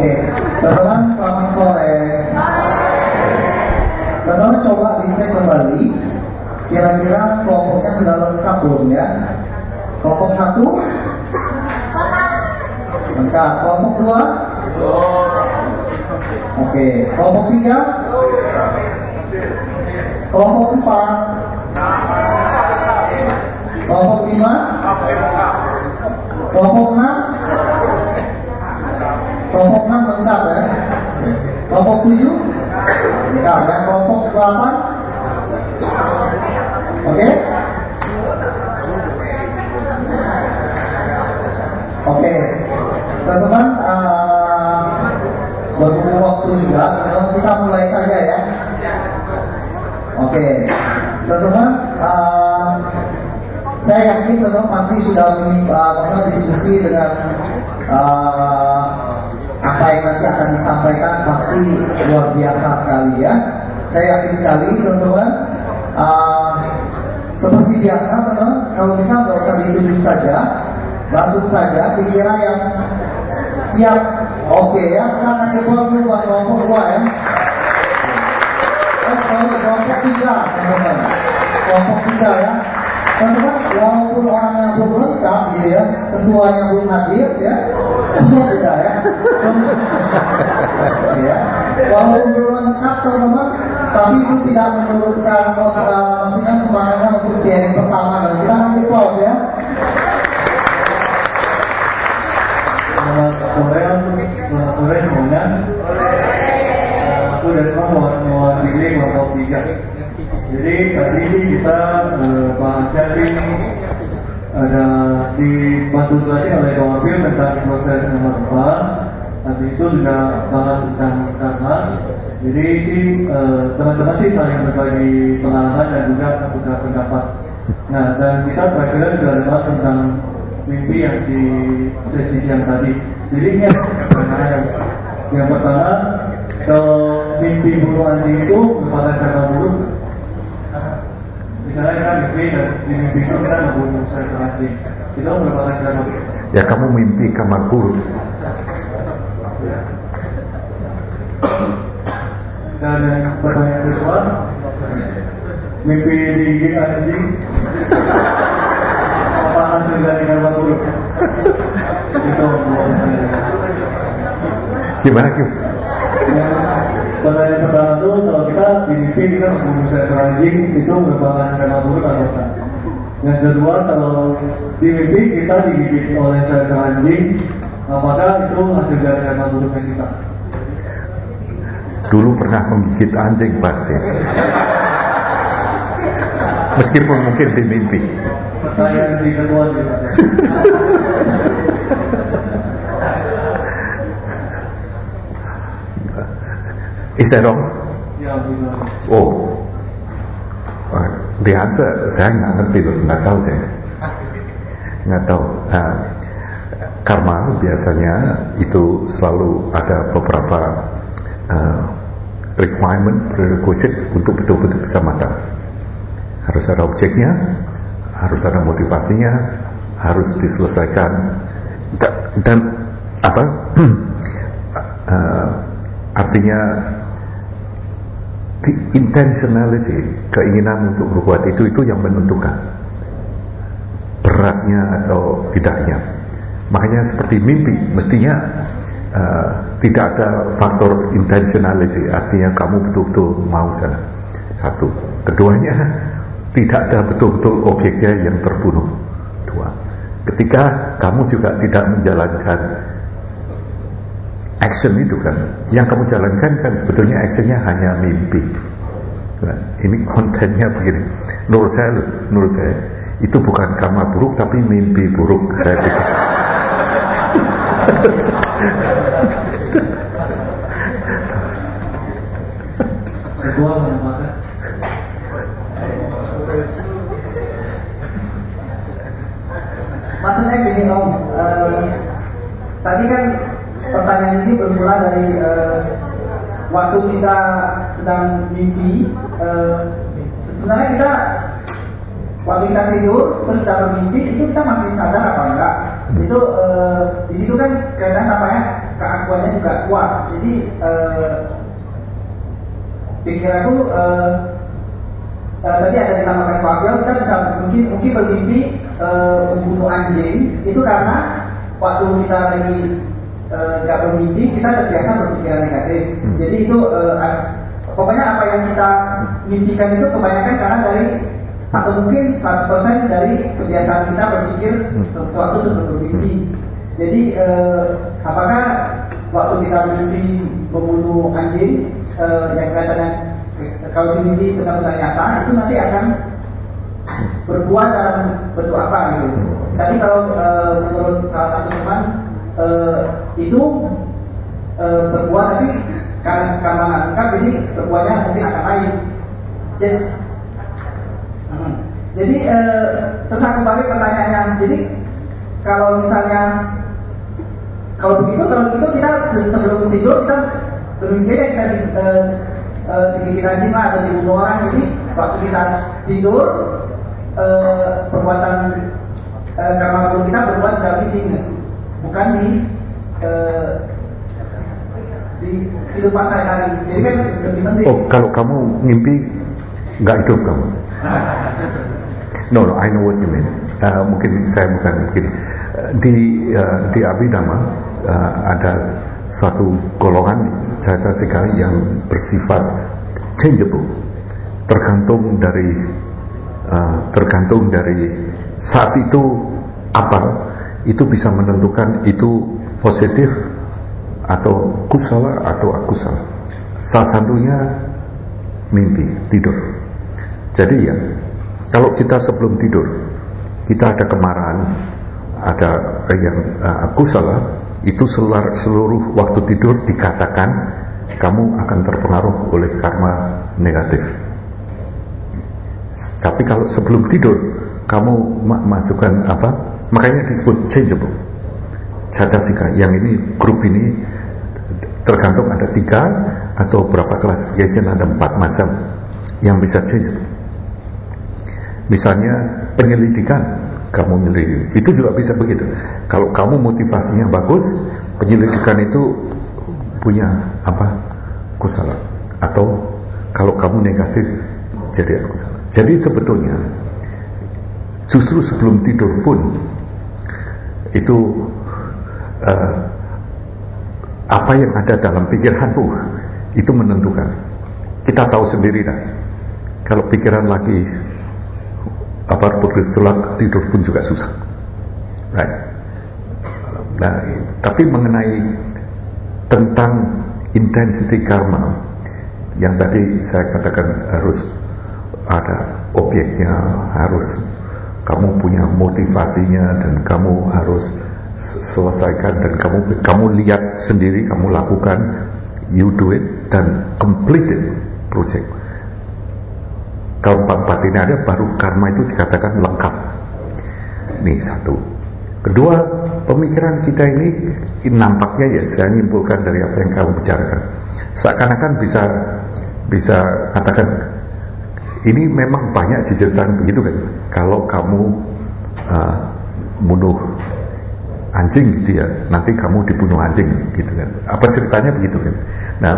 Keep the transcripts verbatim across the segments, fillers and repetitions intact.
Oke, teman-teman selamat sore. Teman-teman coba dicek kembali, kira-kira kelompoknya sudah lengkap belum ya? Kelompok satu lengkap, kelompok dua oke, kelompok tiga, kelompok empat, kelompok lima, kelompok enam, kelompok enam lengkap ya. Kelompok tujuh lengkap ya. Kelompok delapan oke. Oke, teman-teman, uh, berhubung waktu juga, teman-teman kita mulai saja ya. Oke, teman-teman, uh, saya yakin teman-teman pasti sudah uh, diskusi dengan uh, apa yang nanti akan disampaikan, pasti luar biasa sekali ya. Saya yakin sekali teman-teman. Uh, seperti biasa teman-teman, kalau bisa nggak usah ditunjuk saja, langsung saja dikira yang siap. Oke ya, kita kasih pos dulu buat kelompok dua ya. Oh, kelompok tiga teman-teman, kelompok tiga ya. Teman-teman, walaupun orangnya belum lengkap gitu ya, ketuanya belum hadir ya, itu sudah ya. Ya, walaupun belum lengkap teman-teman, tapi itu tidak menurunkan uh, maksudnya semangatnya untuk sharing pertama. Dan kita kasih pos ya. Selamat sore, selamat sore semuanya. Aku dan semua mewakili kelompok tiga. Jadi tadi kita eh, bahasnya sih ada dibantu tadi oleh Kawafil tentang proses nomor empat. Tadi itu sudah bahas tentang karma. Jadi sih eh, teman-teman sih saling berbagi pengalaman dan juga tukar pendapat. Nah, dan kita terakhir juga ada bahas tentang mimpi yang di sesi siang tadi. Jadi ini yang, yang pertama, kalau mimpi burung anjing itu merupakan karma buruk. Misalnya kita mimpi dan di mimpi itu kita membunuh seekor anjing, itu merupakan karma buruk. Ya kamu mimpi kamar buruk. Dan yang pertanyaan kedua, mimpi digigit anjing apa hasil dari karma buruk? Itu gimana Kim? Yang pertanyaan pertama itu, kalau kita di mimpi kita membunuh seekor anjing, itu merupakan karma buruk atau tidak? Yang kedua, kalau di mimpi kita digigit oleh seekor anjing, apakah itu hasil dari karma buruknya kita? Dulu pernah menggigit anjing pasti. Meskipun mungkin di mimpi. Pertanyaan di kedua juga. Is that wrong? Ya, benar. Oh, the answer saya nggak ngerti loh, nggak tahu saya, nggak tahu. Nah, karma biasanya itu selalu ada beberapa uh, requirement, prerequisite untuk betul-betul bisa matang. Harus ada objeknya, harus ada motivasinya, harus diselesaikan, dan, dan apa? uh, artinya the intentionality, keinginan untuk berbuat itu itu yang menentukan beratnya atau tidaknya. Makanya seperti mimpi, mestinya uh, tidak ada faktor intentionality, artinya kamu betul-betul mau sana. Satu. Keduanya, tidak ada betul-betul objeknya yang terbunuh. Dua. Ketika kamu juga tidak menjalankan action itu kan, yang kamu jalankan kan sebetulnya actionnya hanya mimpi. Nah, ini kontennya begini. Menurut saya, menurut saya itu bukan karma buruk tapi mimpi buruk, saya pikir. Kedua merupakan maksudnya gini Om, uh, tadi kan pertanyaan ini bermula dari uh, waktu kita sedang mimpi. Uh, sebenarnya kita waktu kita tidur terus kita bermimpi itu kita masih sadar apa enggak? Itu uh, di situ kan kadang namanya keakuan pengetahuannya juga kuat. Jadi uh, pikiranku uh, uh, tadi ada ditambahkan Pak Abel, kita bisa mungkin mungkin bermimpi uh, membunuh anjing itu karena waktu kita lagi nggak uh, bermimpi kita terbiasa berpikiran negatif. Hmm. Jadi itu uh, pokoknya apa yang kita mimpikan itu kebanyakan karena dari atau mungkin seratus persen dari kebiasaan kita berpikir sesuatu sebelum bermimpi. Jadi eh, apakah waktu kita bermimpi membunuh anjing eh, yang kelihatannya kalau mimpi benar-benar nyata itu nanti akan berbuat dalam bentuk apa gitu. Tadi kalau eh, menurut salah satu teman eh, itu eh, berbuat tapi karena karena nggak suka jadi berbuatnya mungkin akan lain. Jadi, hmm. jadi eh, terus aku balik pertanyaannya. Jadi kalau misalnya kalau begitu kalau begitu kita sebelum tidur kita bermimpi ya kita eh, eh, digigit anjing lah atau dibunuh orang. Jadi waktu kita tidur eh, perbuatan eh, karma buruk kita berbuat dalam mimpi, bukan di eh, di kehidupan sehari-hari. Jadi kan lebih penting. Oh, kalau kamu ngimpi nggak hidup kamu? No, no, I know what you mean. Uh, mungkin saya bukan mungkin uh, di uh, di Abhidhamma uh, ada suatu golongan Caitasika yang bersifat changeable, tergantung dari uh, tergantung dari saat itu apa itu bisa menentukan itu positif atau kusala atau akusala. Salah satunya mimpi, tidur. Jadi ya, kalau kita sebelum tidur kita ada kemarahan, ada yang uh, akusala, itu seluruh, seluruh waktu tidur dikatakan kamu akan terpengaruh oleh karma negatif. Tapi kalau sebelum tidur kamu ma- masukkan apa? Makanya disebut changeable. Caitasika yang ini grup ini tergantung ada tiga atau berapa classification, ada empat macam yang bisa change. Misalnya penyelidikan, kamu menyelidik itu juga bisa begitu. Kalau kamu motivasinya bagus, penyelidikan itu punya apa? Kusala. Atau kalau kamu negatif jadi akusala. Jadi sebetulnya justru sebelum tidur pun itu uh, apa yang ada dalam pikiranmu itu menentukan. Kita tahu sendiri dah. Kalau pikiran lagi apa bergejolak, tidur pun juga susah. Right. Nah, tapi mengenai tentang intensity karma yang tadi saya katakan harus ada objeknya, harus kamu punya motivasinya dan kamu harus selesaikan dan kamu kamu lihat sendiri, kamu lakukan, you do it dan complete it project. Kalau empat-empat ini ada, baru karma itu dikatakan lengkap. Nih satu. Kedua, pemikiran kita ini nampaknya ya, saya nyimpulkan dari apa yang kamu bicarakan, seakan-akan bisa bisa katakan ini memang banyak diceritakan begitu kan. Kalau kamu uh, bunuh anjing gitu ya, nanti kamu dibunuh anjing gitu kan. Apa ceritanya begitu kan? Nah,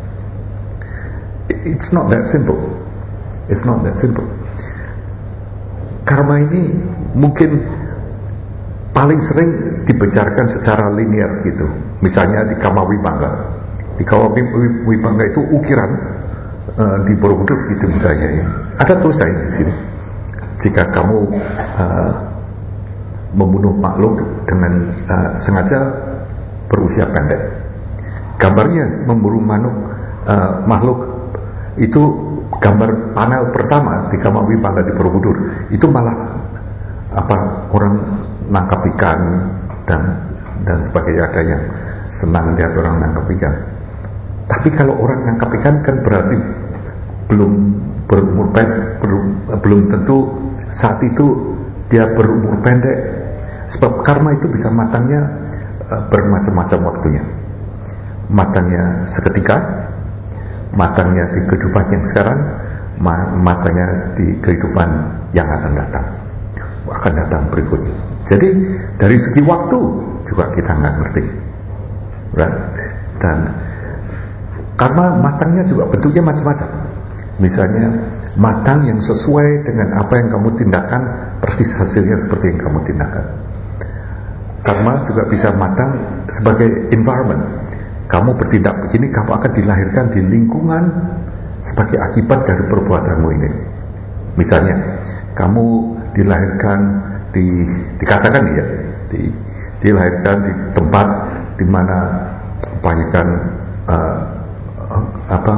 it's not that simple. It's not that simple. Karma ini mungkin paling sering dibicarakan secara linear gitu. Misalnya di Kama Vibhanga. Di Kama Vibhanga itu ukiran uh, di Borobudur gitu misalnya ya. Ada tulisan di sini. Jika kamu uh, membunuh makhluk dengan uh, sengaja berusia pendek. Gambarnya membunuh makhluk, uh, makhluk itu gambar panel pertama di Kama Vibhanga di Borobudur itu malah apa orang nangkap ikan dan dan sebagainya, ada yang senang lihat orang nangkap ikan. Tapi kalau orang nangkap ikan kan berarti belum berumur pendek, belum, belum tentu saat itu dia berumur pendek. Sebab karma itu bisa matangnya uh, bermacam-macam waktunya. Matangnya seketika, matangnya di kehidupan yang sekarang, matangnya di kehidupan yang akan datang, akan datang berikutnya. Jadi dari segi waktu juga kita nggak ngerti. Right? Dan karma matangnya juga bentuknya macam-macam. Misalnya matang yang sesuai dengan apa yang kamu tindakan, persis hasilnya seperti yang kamu tindakan. Karma juga bisa matang sebagai environment. Kamu bertindak begini, kamu akan dilahirkan di lingkungan sebagai akibat dari perbuatanmu ini. Misalnya kamu dilahirkan di, dikatakan ya, di, dilahirkan di tempat di mana kebanyakan uh, uh, apa,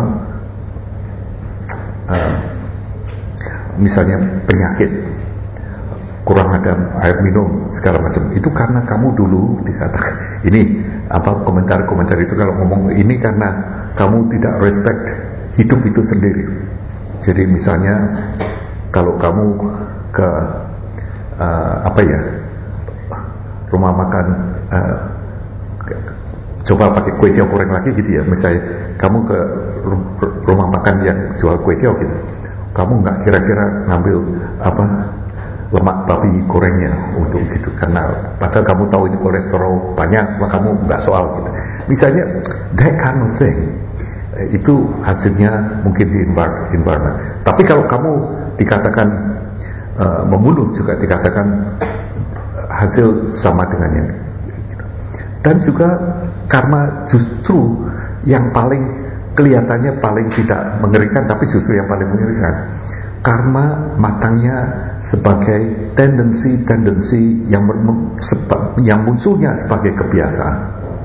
uh, misalnya penyakit, kurang ada air minum segala macam. Itu karena kamu dulu dikatakan ini apa komentar-komentar itu kalau ngomong ini karena kamu tidak respect hidup itu sendiri. Jadi misalnya kalau kamu ke uh, apa ya rumah makan, uh, coba pakai kue tiaw goreng lagi gitu ya, misalnya kamu ke rumah makan yang jual kue tiaw gitu, kamu nggak kira-kira ngambil apa lemak babi gorengnya untuk gitu, karena padahal kamu tahu ini kolesterol banyak, cuma kamu nggak soal gitu. Misalnya that kind of thing, itu hasilnya mungkin di environment. Tapi kalau kamu dikatakan uh, membunuh juga dikatakan hasil sama dengannya. Dan juga karma justru yang paling kelihatannya paling tidak mengerikan, tapi justru yang paling mengerikan. Karma matangnya sebagai tendensi-tendensi yang, yang munculnya sebagai kebiasaan.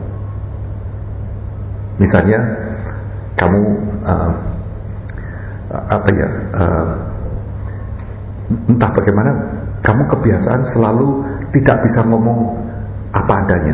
Misalnya kamu uh, apa ya uh, entah bagaimana kamu kebiasaan selalu tidak bisa ngomong apa adanya.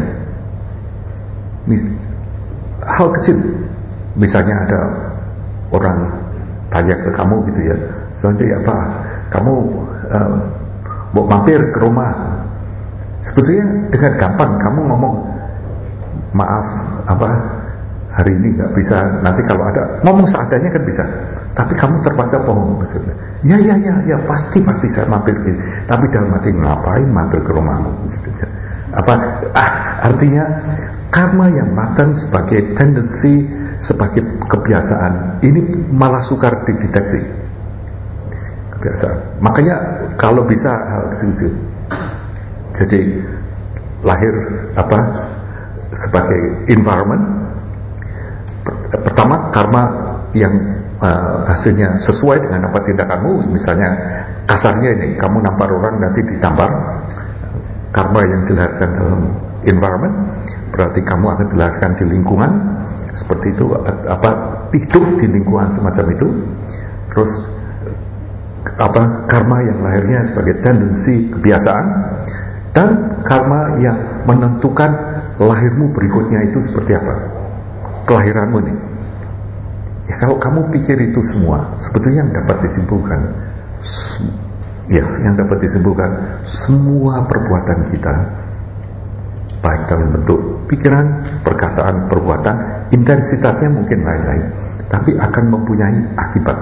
Hal kecil, misalnya ada orang tanya ke kamu gitu ya, soalnya apa kamu uh, mau mampir ke rumah, sebetulnya dengan gampang kamu ngomong maaf apa hari ini nggak bisa, nanti kalau ada ngomong seadanya kan bisa. Tapi kamu terpaksa bohong maksudnya. Ya ya ya ya pasti pasti saya mampir gitu. Tapi dalam hati ngapain mampir ke rumahmu gitu. Apa ah, artinya karma yang matang sebagai tendensi, sebagai kebiasaan ini malah sukar dideteksi. Kebiasaan. Makanya kalau bisa hal kecil. Jadi lahir apa sebagai environment. Pertama karma yang uh, hasilnya sesuai dengan apa tindakanmu. Misalnya kasarnya ini kamu nampar orang nanti ditampar, karma yang dilahirkan dalam environment, berarti kamu akan dilahirkan di lingkungan seperti itu, apa hidup di lingkungan semacam itu. Terus apa karma yang lahirnya sebagai tendensi kebiasaan, dan karma yang menentukan lahirmu berikutnya itu seperti apa, kelahiranmu nih. Ya kalau kamu pikir itu semua, sebetulnya yang dapat disimpulkan, ya yang dapat disimpulkan semua perbuatan kita, baik dalam bentuk pikiran, perkataan, perbuatan, intensitasnya mungkin lain-lain, tapi akan mempunyai akibat.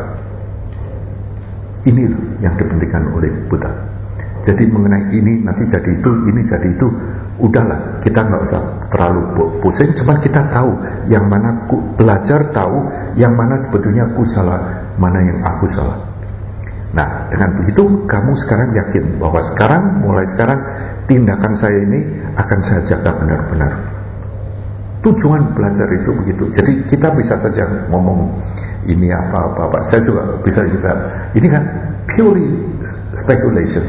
Ini yang dipentingkan oleh Buddha. Jadi mengenai ini nanti jadi itu, ini jadi itu, udahlah kita nggak usah terlalu pusing. Cuma kita tahu yang mana ku, belajar tahu yang mana sebetulnya aku salah, mana yang aku salah. Nah dengan begitu kamu sekarang yakin bahwa sekarang mulai sekarang tindakan saya ini akan saya jaga benar-benar. Tujuan belajar itu begitu. Jadi kita bisa saja ngomong ini apa-apa. Saya juga bisa juga. Ini kan purely speculation.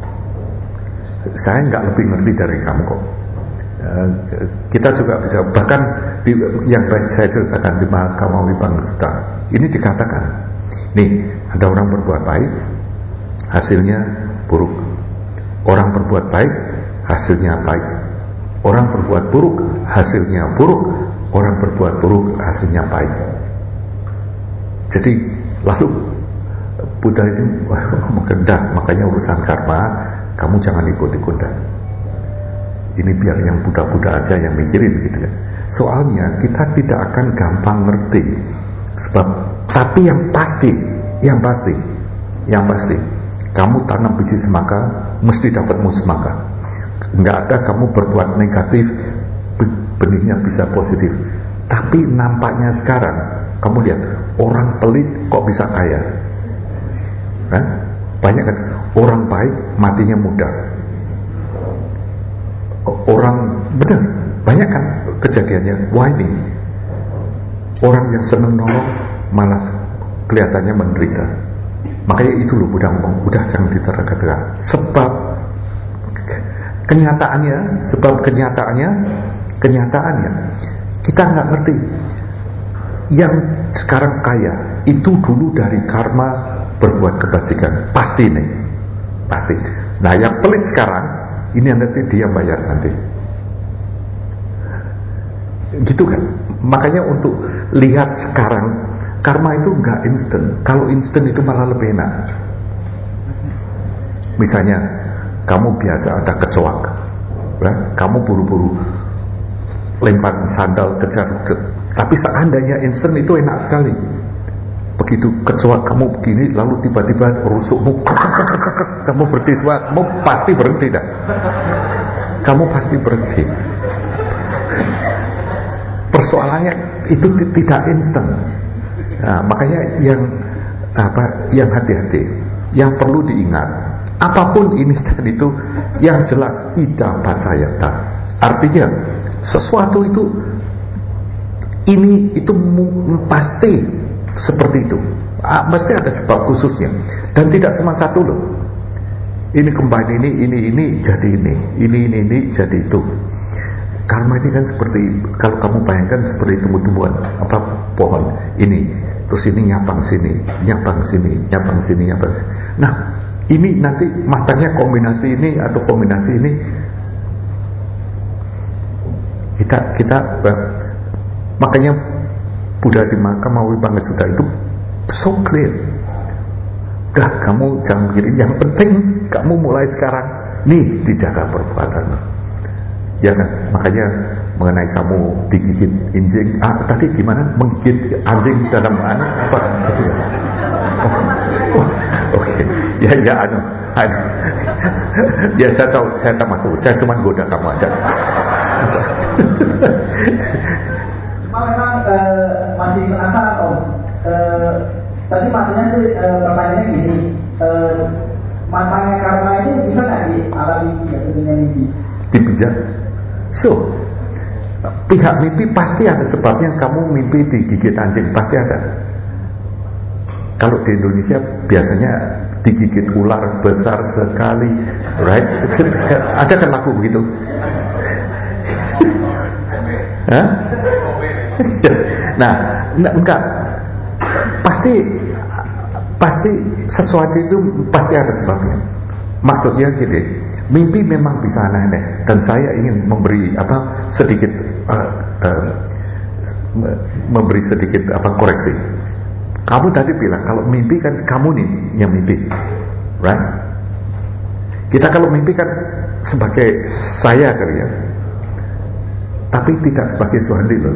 Saya nggak lebih ngerti dari kamu kok. Uh, kita juga bisa, bahkan di, yang saya ceritakan di Mahakama Wibang Sutta ini dikatakan, nih ada orang berbuat baik, hasilnya buruk. Orang berbuat baik, hasilnya baik. Orang berbuat buruk, hasilnya buruk. Orang berbuat buruk, hasilnya baik. Jadi lalu Buddha ini mengendah, makanya urusan karma kamu jangan ikut-ikut dah. Ini biar yang Buddha-Buddha aja yang mikirin gitu kan. Soalnya kita tidak akan gampang ngerti. Sebab tapi yang pasti, yang pasti, yang pasti, kamu tanam biji semangka mesti dapat buah semangka. Enggak ada kamu berbuat negatif benihnya bisa positif. Tapi nampaknya sekarang kamu lihat orang pelit kok bisa kaya, nah, banyak kan orang baik matinya muda, orang benar banyak kan kejadiannya. Why me? Orang yang seneng nolong malah kelihatannya menderita. Makanya itu loh udah ngomong, udah jangan diterka-terka. Sebab kenyataannya, sebab kenyataannya, kenyataannya kita nggak ngerti. Yang sekarang kaya itu dulu dari karma berbuat kebajikan, pasti nih, pasti. Nah yang pelit sekarang ini nanti dia bayar nanti, gitu kan? Makanya untuk lihat sekarang karma itu nggak instan. Kalau instan itu malah lebih enak. Misalnya kamu biasa ada kecoak, ya? Kamu buru-buru lempar sandal kejar, tapi seandainya instan itu enak sekali. Begitu kecoak kamu begini, lalu tiba-tiba rusukmu, kamu berhenti semua, kamu pasti berhenti dah. Kamu pasti berhenti. Persoalannya itu tidak instan. Nah, makanya yang apa, yang hati-hati, yang perlu diingat, apapun ini dan itu, yang jelas tidak percayata. Artinya sesuatu itu ini itu pasti seperti itu, ah, mesti ada sebab khususnya, dan tidak cuma satu loh. Ini kembali ini ini ini jadi ini ini ini ini jadi itu. Karma ini kan seperti, kalau kamu bayangkan seperti tumbuh-tumbuhan apa, pohon ini, terus ini nyabang sini, nyabang sini, nyabang sini, nyabang sini. Nah ini nanti matanya kombinasi ini atau kombinasi ini. Kita kita makanya Buddha di Mahakamawi Pangesuta itu so clear. Udah kamu jangan mikir, yang penting kamu mulai sekarang nih dijaga perbuatan. Ya kan, makanya mengenai kamu digigit anjing, ah tadi gimana, menggigit anjing dalam anak apa? Gitu ya. Oh, oh, oke, okay. ya ya anu, anu. Ya saya tahu, saya tak masuk, saya cuma goda kamu aja. Cuma memang uh, masih penasaran Om. Uh, tadi maksudnya sih uh, pertanyaannya gini, uh, matanya karma itu bisa nggak di alam mimpi atau dunia mimpi? Dipijak. So, pihak mimpi pasti ada sebabnya kamu mimpi digigit anjing, pasti ada. Kalau di Indonesia biasanya digigit ular besar sekali, right? Ada kan lagu begitu? Hah? Nah, enggak, pasti pasti sesuatu itu pasti ada sebabnya. Maksudnya gini, mimpi memang bisa aneh-aneh, dan saya ingin memberi apa sedikit uh, uh, memberi sedikit apa koreksi. Kamu tadi bilang kalau mimpi kan kamu nih yang mimpi, right? Kita kalau mimpi kan sebagai saya kali ya, tapi tidak sebagai Suhandi loh.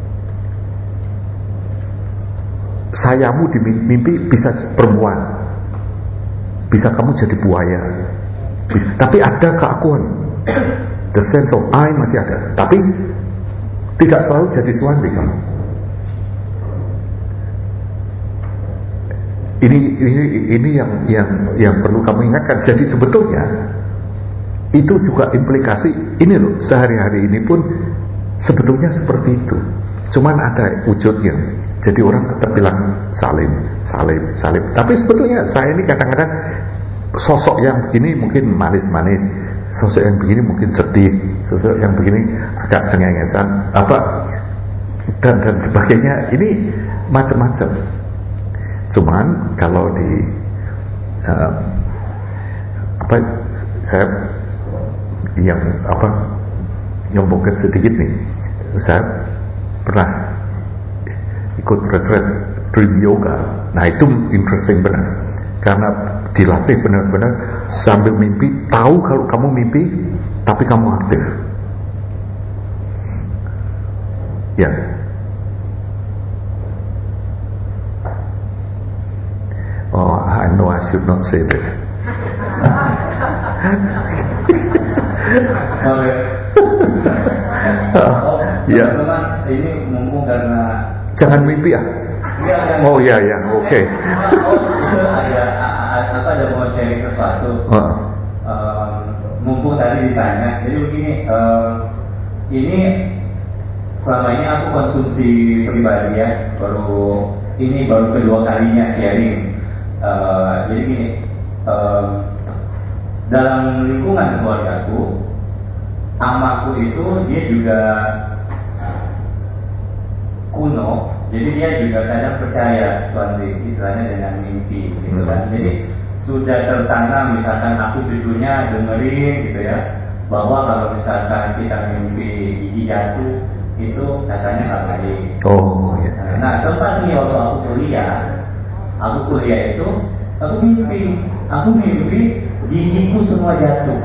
Sayamu di mimpi bisa perempuan, bisa kamu jadi buaya, bisa, tapi ada keakuan, the sense of I masih ada, tapi tidak selalu jadi Suhandi kamu. Ini ini ini yang yang yang perlu kamu ingatkan. Jadi sebetulnya itu juga implikasi ini loh, sehari-hari ini pun sebetulnya seperti itu. Cuman ada wujudnya. Jadi orang tetap bilang salim, salim, salim. Tapi sebetulnya saya ini kadang-kadang sosok yang begini mungkin manis-manis, sosok yang begini mungkin sedih, sosok yang begini agak cengengesan, apa dan dan sebagainya. Ini macam-macam. Cuman kalau di uh, apa saya yang apa yang mungkin sedikit nih, saya pernah ikut retreat dream yoga. Nah itu interesting benar, karena dilatih benar-benar sambil mimpi, tahu kalau kamu mimpi tapi kamu aktif ya. Oh, I know I should not say this. Sorry. uh, ya. ini mumpung karena jangan mimpi ah. Enggak, enggak. Oh iya iya, oke. Okay. Oh, itu ada apa ada mau sharing sesuatu. Uh. Um, mumpung tadi ditanya, jadi begini, um, ini selama ini aku konsumsi pribadi ya, baru ini baru kedua kalinya sharing. Uh, jadi gini, um, dalam lingkungan keluargaku, amaku itu dia juga kuno, jadi dia juga kadang percaya suatu istilahnya dengan mimpi, gitu kan. Jadi sudah tertanam, misalkan aku cucunya dengerin gitu ya, bahwa kalau misalkan kita mimpi gigi jatuh itu katanya nggak baik. Oh iya. Nah sempat nih waktu aku kuliah, aku kuliah itu aku mimpi, aku mimpi gigiku semua jatuh.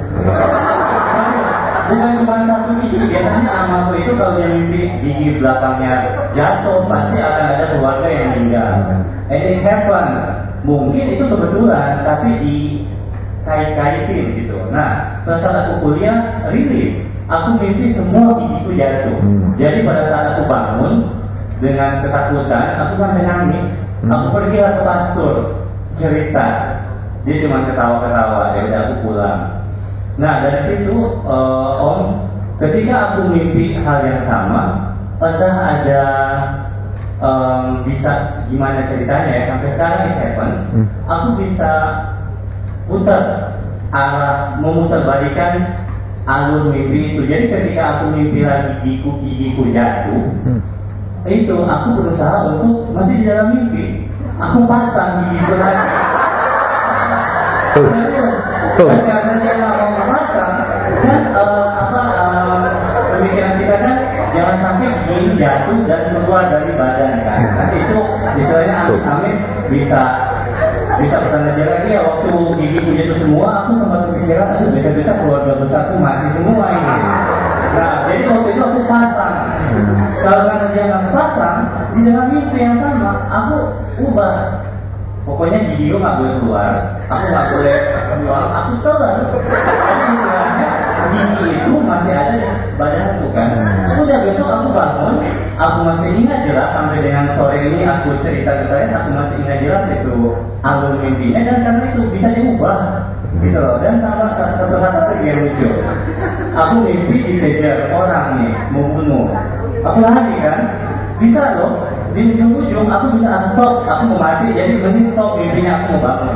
Bukan cuma satu gigi, biasanya amaku itu kalau dia mimpi gigi belakangnya jatuh pasti akan ada keluarga yang meninggal. And it happens. Mungkin itu kebetulan, tapi dikait-kaitin gitu. Nah, pada saat aku kuliah, really, aku mimpi semua gigiku jatuh. Jadi pada saat aku bangun dengan ketakutan, aku sampai nangis. Aku pergi ke pastor cerita, dia cuma ketawa-ketawa. Ya udah aku pulang. Nah dari situ uh, Om, ketika aku mimpi hal yang sama, entah ada um, bisa gimana ceritanya ya, sampai sekarang it happens, hmm. aku bisa putar arah, memutarbalikan alur mimpi itu. Jadi ketika aku mimpi lagi gigiku gigiku jatuh, hmm. itu aku berusaha untuk masih di dalam mimpi, aku pasang gigiku lagi. Tuh. Tuh. Karena dia nggak mau memasang, kan uh, apa uh, pemikiran kita kan jangan sampai gigi ini jatuh dan keluar dari badan kan. Nanti itu istilahnya amit-amit bisa bisa bertanda lagi ya, waktu gigiku jatuh semua, aku sempat berpikiran, aduh bisa-bisa keluarga besarku mati semua ini. Nah, jadi waktu itu aku pasang. Kalau karena dia nggak pasang, di dalam mimpi yang sama, aku ubah. Pokoknya gigi lu nggak boleh keluar, aku nggak boleh keluar, aku telan. Tapi istilahnya gigi itu masih ada di badanku kan. Udah besok aku bangun, aku masih ingat jelas sampai dengan sore ini aku cerita ke kalian, aku masih ingat jelas itu alur mimpinya, dan karena itu bisa diubah gitu loh. Dan sama satu hal lagi yang lucu, aku mimpi dikejar orang nih membunuh, aku lari kan, bisa loh. Di ujung-ujung aku bisa stop, aku mau mati, jadi mending stop mimpinya, aku mau bangun.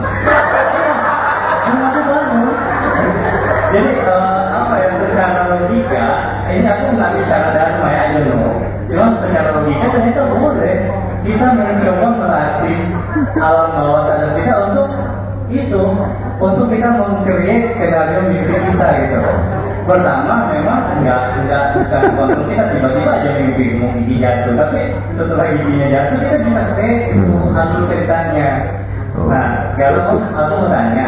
Dan aku bangun. Jadi uh, apa ya, secara logika, ini aku nggak bicara dharma ya, I don't know. Cuma secara logika ternyata boleh kita mencoba melatih alam bawah sadar kita untuk itu, untuk kita meng-create skenario mimpi kita gitu. Pertama memang enggak enggak bukan waktu kita tiba-tiba aja mimpi mau gigi jatuh, tapi setelah giginya jatuh kita bisa create itu alur ceritanya. Nah sekarang aku mau tanya,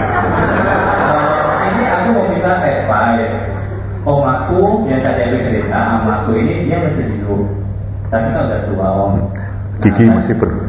uh, ini aku mau minta advice. Om aku yang tadi aku cerita, om aku ini dia masih hidup, tapi kan udah tua om. Gigi nah, masih penuh.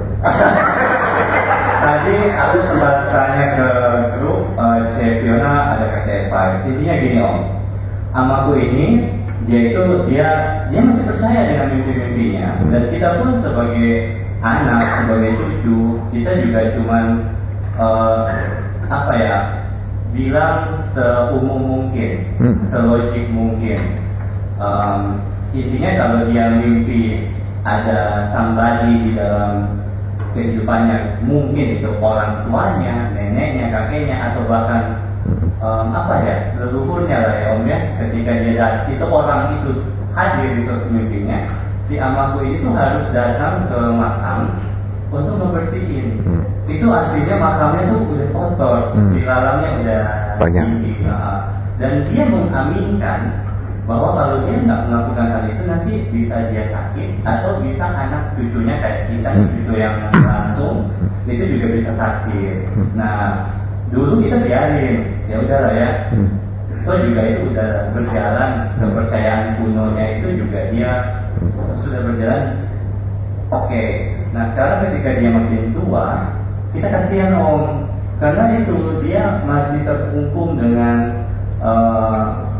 Tadi aku sempat tanya ke grup, uh, Cik Fiona ada kasih advice. Intinya gini om, amaku ini dia itu dia dia masih percaya dengan mimpi-mimpinya, dan kita pun sebagai anak, sebagai cucu, kita juga cuman uh, apa ya, bilang seumum mungkin, selogik mungkin. Um, intinya kalau dia mimpi ada somebody di dalam kehidupannya, mungkin itu orang tuanya, neneknya, kakeknya, atau bahkan um, apa ya, leluhurnya lah ya om ya, ketika dia datang, itu orang itu hadir di sosok mimpinya, si amaku itu harus datang ke makam untuk membersihin. Hmm. Itu artinya makamnya tuh udah kotor, hmm. di dalamnya udah banyak. Nah, dan dia mengaminkan bahwa kalau dia nggak melakukan hal itu nanti bisa dia sakit, atau bisa anak cucunya kayak kita, hmm. cucu yang langsung itu juga bisa sakit. Nah dulu kita biarin, ya udahlah ya. Hmm. Itu juga itu udah berjalan, kepercayaan kunonya itu juga dia hmm. sudah berjalan. Oke, okay. Nah sekarang ketika dia makin tua, kita kasihan om, karena itu dia masih terkungkung dengan uh,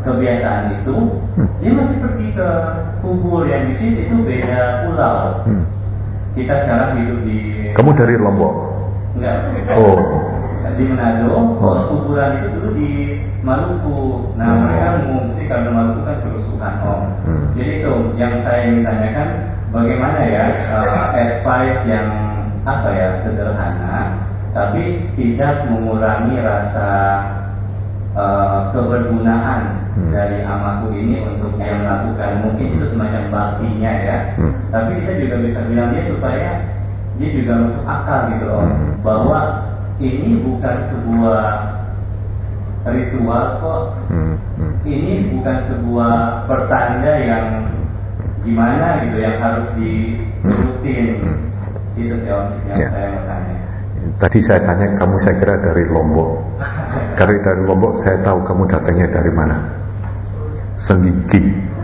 kebiasaan itu, hmm. dia masih pergi ke kubur yang which is itu beda pulau. Hmm. Kita sekarang hidup di. Kamu dari Lombok? Enggak. Oh. Di Manado. Oh. Kuburan itu dulu di Maluku. Nah hmm. mereka mengungsi karena Maluku kan kerusuhan. Oh. Hmm. Jadi itu yang saya ingin tanyakan, bagaimana ya uh, advice yang apa ya sederhana, tapi tidak mengurangi rasa uh, kebergunaan hmm. dari amaku ini untuk dia melakukan mungkin itu semacam baktinya ya. Hmm. Tapi kita juga bisa bilang dia supaya dia juga masuk akal gitu loh, hmm. bahwa ini bukan sebuah ritual kok, hmm. Hmm. ini bukan sebuah pertanda yang gimana gitu yang harus dirutin. Hmm. Itu sih yang ya. Saya mau tanya. Tadi saya tanya kamu, saya kira dari Lombok. Karena dari Lombok saya tahu kamu datangnya dari mana. Senggigi.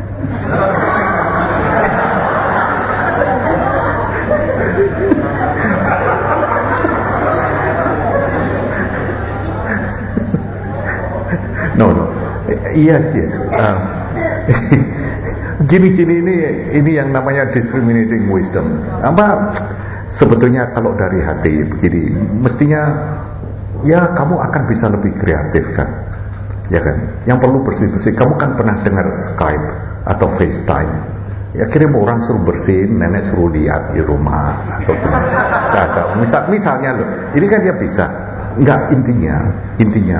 No, no. Yes, yes. Uh, Gini-gini ini ini yang namanya discriminating wisdom. Apa sebetulnya kalau dari hati begini, mestinya ya kamu akan bisa lebih kreatif kan, ya kan? Yang perlu bersih-bersih. Kamu kan pernah dengar Skype atau FaceTime? Ya kirim orang suruh bersihin, nenek suruh lihat di rumah atau atau misal misalnya loh, ini kan ya bisa. Enggak, intinya intinya.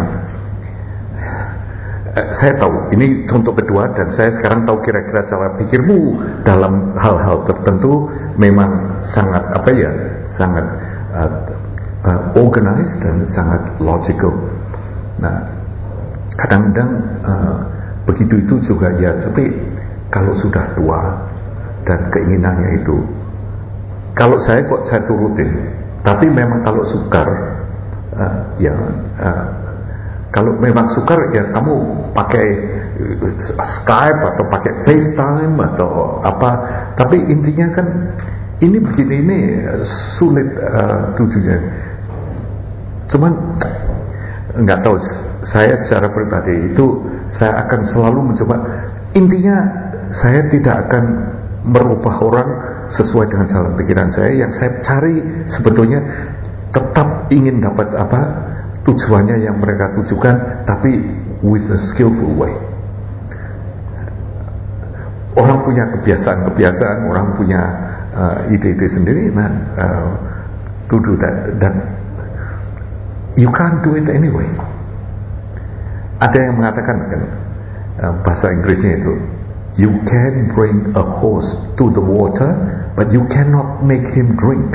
Saya tahu ini contoh kedua dan saya sekarang tahu kira-kira cara pikirmu dalam hal-hal tertentu memang sangat apa ya sangat uh, uh, organized dan sangat logical. Nah kadang-kadang uh, begitu itu juga ya, tapi kalau sudah tua dan keinginannya itu, kalau saya kok saya turutin, tapi memang kalau sukar uh, ya uh, kalau memang sukar ya kamu pakai Skype atau pakai FaceTime atau apa. Tapi intinya kan ini begini ini sulit uh, tujuannya. Cuman nggak tahu, saya secara pribadi itu saya akan selalu mencoba. Intinya saya tidak akan merubah orang sesuai dengan jalan pikiran saya. Yang saya cari sebetulnya tetap ingin dapat apa tujuannya yang mereka tujukan, tapi with a skillful way. Orang punya kebiasaan-kebiasaan, orang punya uh, ide-ide sendiri, nah, uh, to do that, dan you can't do it anyway. Ada yang mengatakan kan, uh, bahasa Inggrisnya itu, you can bring a horse to the water, but you cannot make him drink.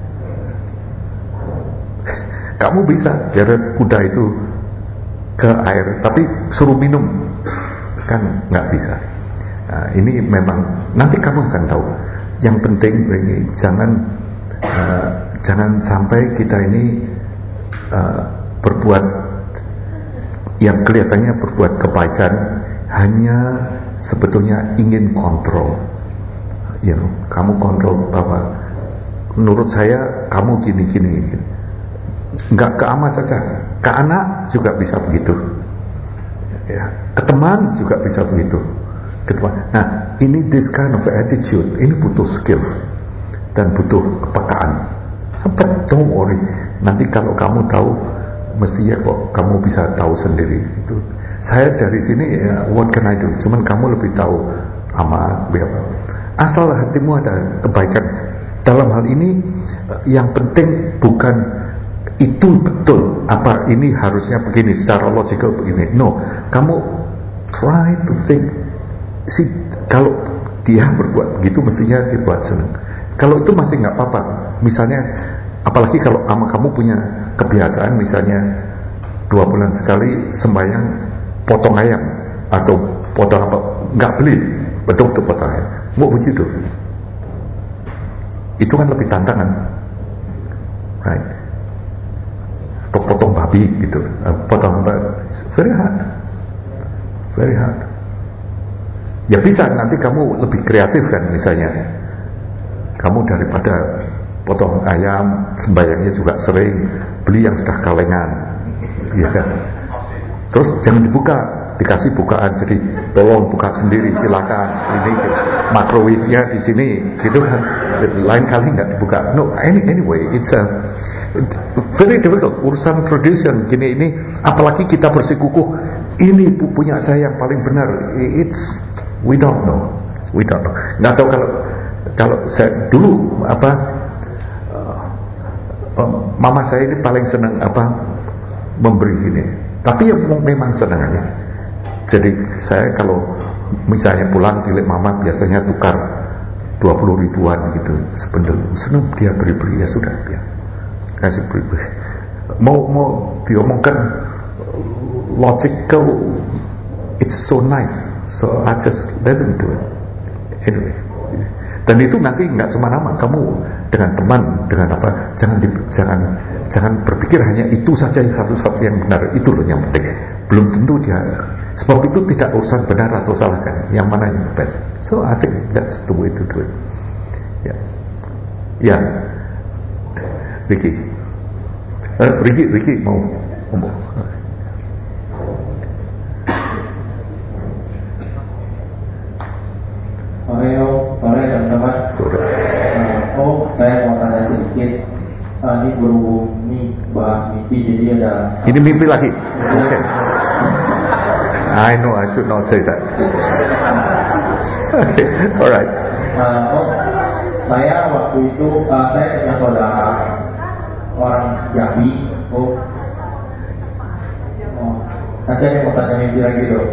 Kamu bisa jaret kuda itu ke air, tapi suruh minum kan nggak bisa. Nah, ini memang nanti kamu akan tahu. Yang penting ini jangan uh, jangan sampai kita ini uh, berbuat yang kelihatannya berbuat kebaikan hanya sebetulnya ingin kontrol. You know, kamu kontrol bahwa menurut saya kamu gini-gini. Gini. Enggak ke ama saja, ke anak juga bisa begitu, ya, ke teman juga bisa begitu, ke teman. Nah, ini this kind of attitude, ini butuh skill dan butuh kepekaan. But don't worry, nanti kalau kamu tahu, mestinya kok kamu bisa tahu sendiri. Itu saya dari sini, ya, what can I do? Cuman kamu lebih tahu ama apa. Asal hatimu ada kebaikan. Dalam hal ini, yang penting bukan itu betul, apa ini harusnya begini secara logical begini. No, kamu try to think. See, kalau dia berbuat begitu mestinya dibuat senang. Kalau itu masih nggak apa-apa. Misalnya, apalagi kalau ama kamu punya kebiasaan, misalnya dua bulan sekali sembahyang potong ayam atau potong apa, nggak beli, betul-betul potong ayam. Mau begitu? Itu kan lebih tantangan, right? Potong babi gitu, potong apa, very hard, very hard. Ya bisa nanti kamu lebih kreatif kan, misalnya kamu daripada potong ayam sembayangnya juga sering beli yang sudah kalengan, ya kan. Terus jangan dibuka, dikasih bukaan, jadi tolong buka sendiri, silakan. Ini microwave-nya di sini, gitu kan. Lain kali nggak dibuka. No, any, anyway, it's a very difficult. Urusan tradition gini ini, apalagi kita bersikukuh, ini punya saya yang paling benar. It's we don't know, we don't know. Nggak tahu kalau kalau saya dulu apa, uh, uh, mama saya ini paling senang apa memberi gini. Tapi ya memang senang aja. Jadi saya kalau misalnya pulang tilik mama biasanya tukar dua puluh ribuan gitu sebendel. Senang dia beri-beri, ya sudah dia kasih beri-beri. Mau mau diomongkan logical, it's so nice, so I just let them do it anyway. Dan itu nanti nggak cuma nama kamu dengan teman, dengan apa, jangan di, jangan jangan berpikir hanya itu saja yang satu-satu yang benar, itu loh yang penting. Belum tentu dia, sebab itu tidak urusan benar atau salah kan, yang mana yang best. So I think that's the way to do it. Ya, ya, Ricky, uh, Ricky, Ricky mau ngomong. Sore Om, sore teman-teman. Uh, oh, saya mau tanya sedikit. Uh, ini berhubung ini bahas mimpi, jadi ada. Ini mimpi lagi. Oke. Okay. I know I should not say that. Okay, alright. Uh, oh, saya waktu itu uh, saya punya saudara orang Jambi. Oh, oh, nanti ada yang mau tanya mimpi lagi dong.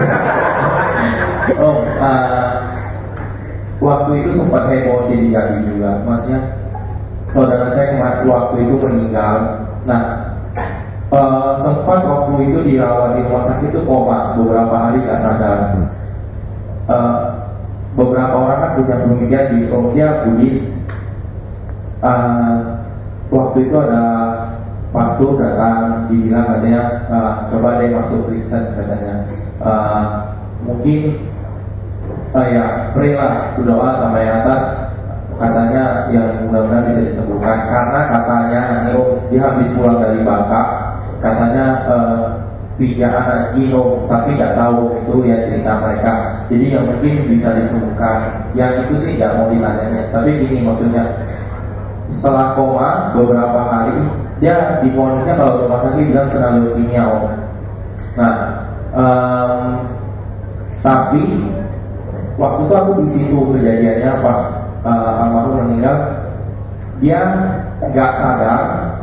Oh, uh, waktu itu sempat heboh sih di Jambi juga, maksudnya saudara saya kemarin waktu itu meninggal. Nah, uh, sempat waktu itu dirawat di rumah sakit itu koma beberapa hari nggak sadar. Uh, beberapa orang kan punya pemikiran di oh, dia Buddhis. Uh, waktu itu ada pastor datang, dibilang katanya uh, coba deh masuk Kristen katanya. Uh, mungkin uh, ya pray lah, berdoa sama yang atas, katanya yang mudah-mudahan bisa disembuhkan. Karena katanya oh, dia habis pulang dari Bangka, katanya uh, pinjam anak ginom, tapi nggak tahu itu ya cerita mereka. Jadi yang mungkin bisa disembuhkan, yang itu sih nggak mau ditanya. Tapi gini maksudnya, setelah koma beberapa hari dia divonisnya kalau rumah sakit bilang kena leukemia Om. Nah, um, tapi waktu itu aku di situ kejadiannya pas uh, almarhum meninggal, dia nggak sadar,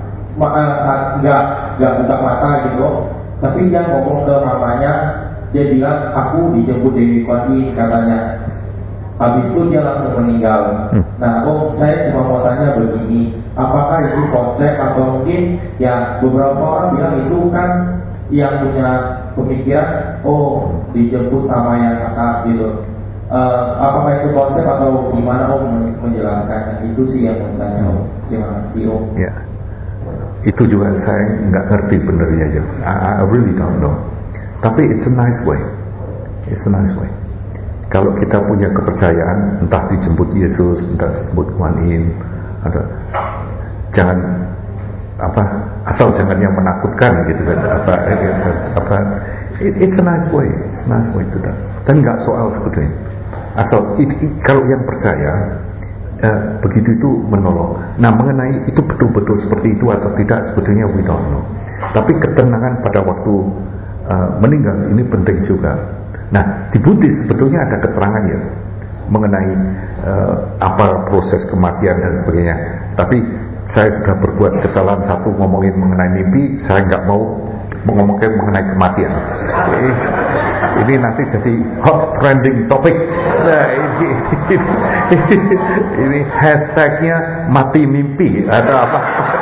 nggak nggak buka mata gitu, tapi dia ngomong ke mamanya, dia bilang aku dijemput Dewi Kwan Yin katanya. Habis itu dia langsung meninggal. Nah, oh saya cuma mau tanya begini, apakah itu konsep atau mungkin ya beberapa orang bilang itu kan yang punya pemikiran oh dijemput sama yang atas gitu. Uh, apakah itu konsep atau gimana Om menjelaskannya? Itu sih yang mau tanya Om. Terima kasih Om. Ya, itu juga saya nggak ngerti benernya ya. I, I really don't know. Tapi it's a nice way. It's a nice way. Kalau kita punya kepercayaan, entah dijemput Yesus, entah dijemput Kuan Yin, atau jangan apa asal jangan yang menakutkan gitu kan, apa apa it, it's a nice way, it's a nice way to that. Dan nggak soal sebetulnya. Asal it, it, kalau yang percaya eh, begitu itu menolong. Nah mengenai itu betul-betul seperti itu atau tidak sebetulnya we don't know. Tapi ketenangan pada waktu uh, meninggal ini penting juga. Nah, di Buddhis sebetulnya ada keterangannya mengenai uh, apa proses kematian dan sebagainya. Tapi saya sudah berbuat kesalahan satu ngomongin mengenai mimpi, saya nggak mau ngomongin mengenai kematian. Ini, ini nanti jadi hot trending topik. Nah, ini, ini, ini, ini hashtagnya mati mimpi atau apa?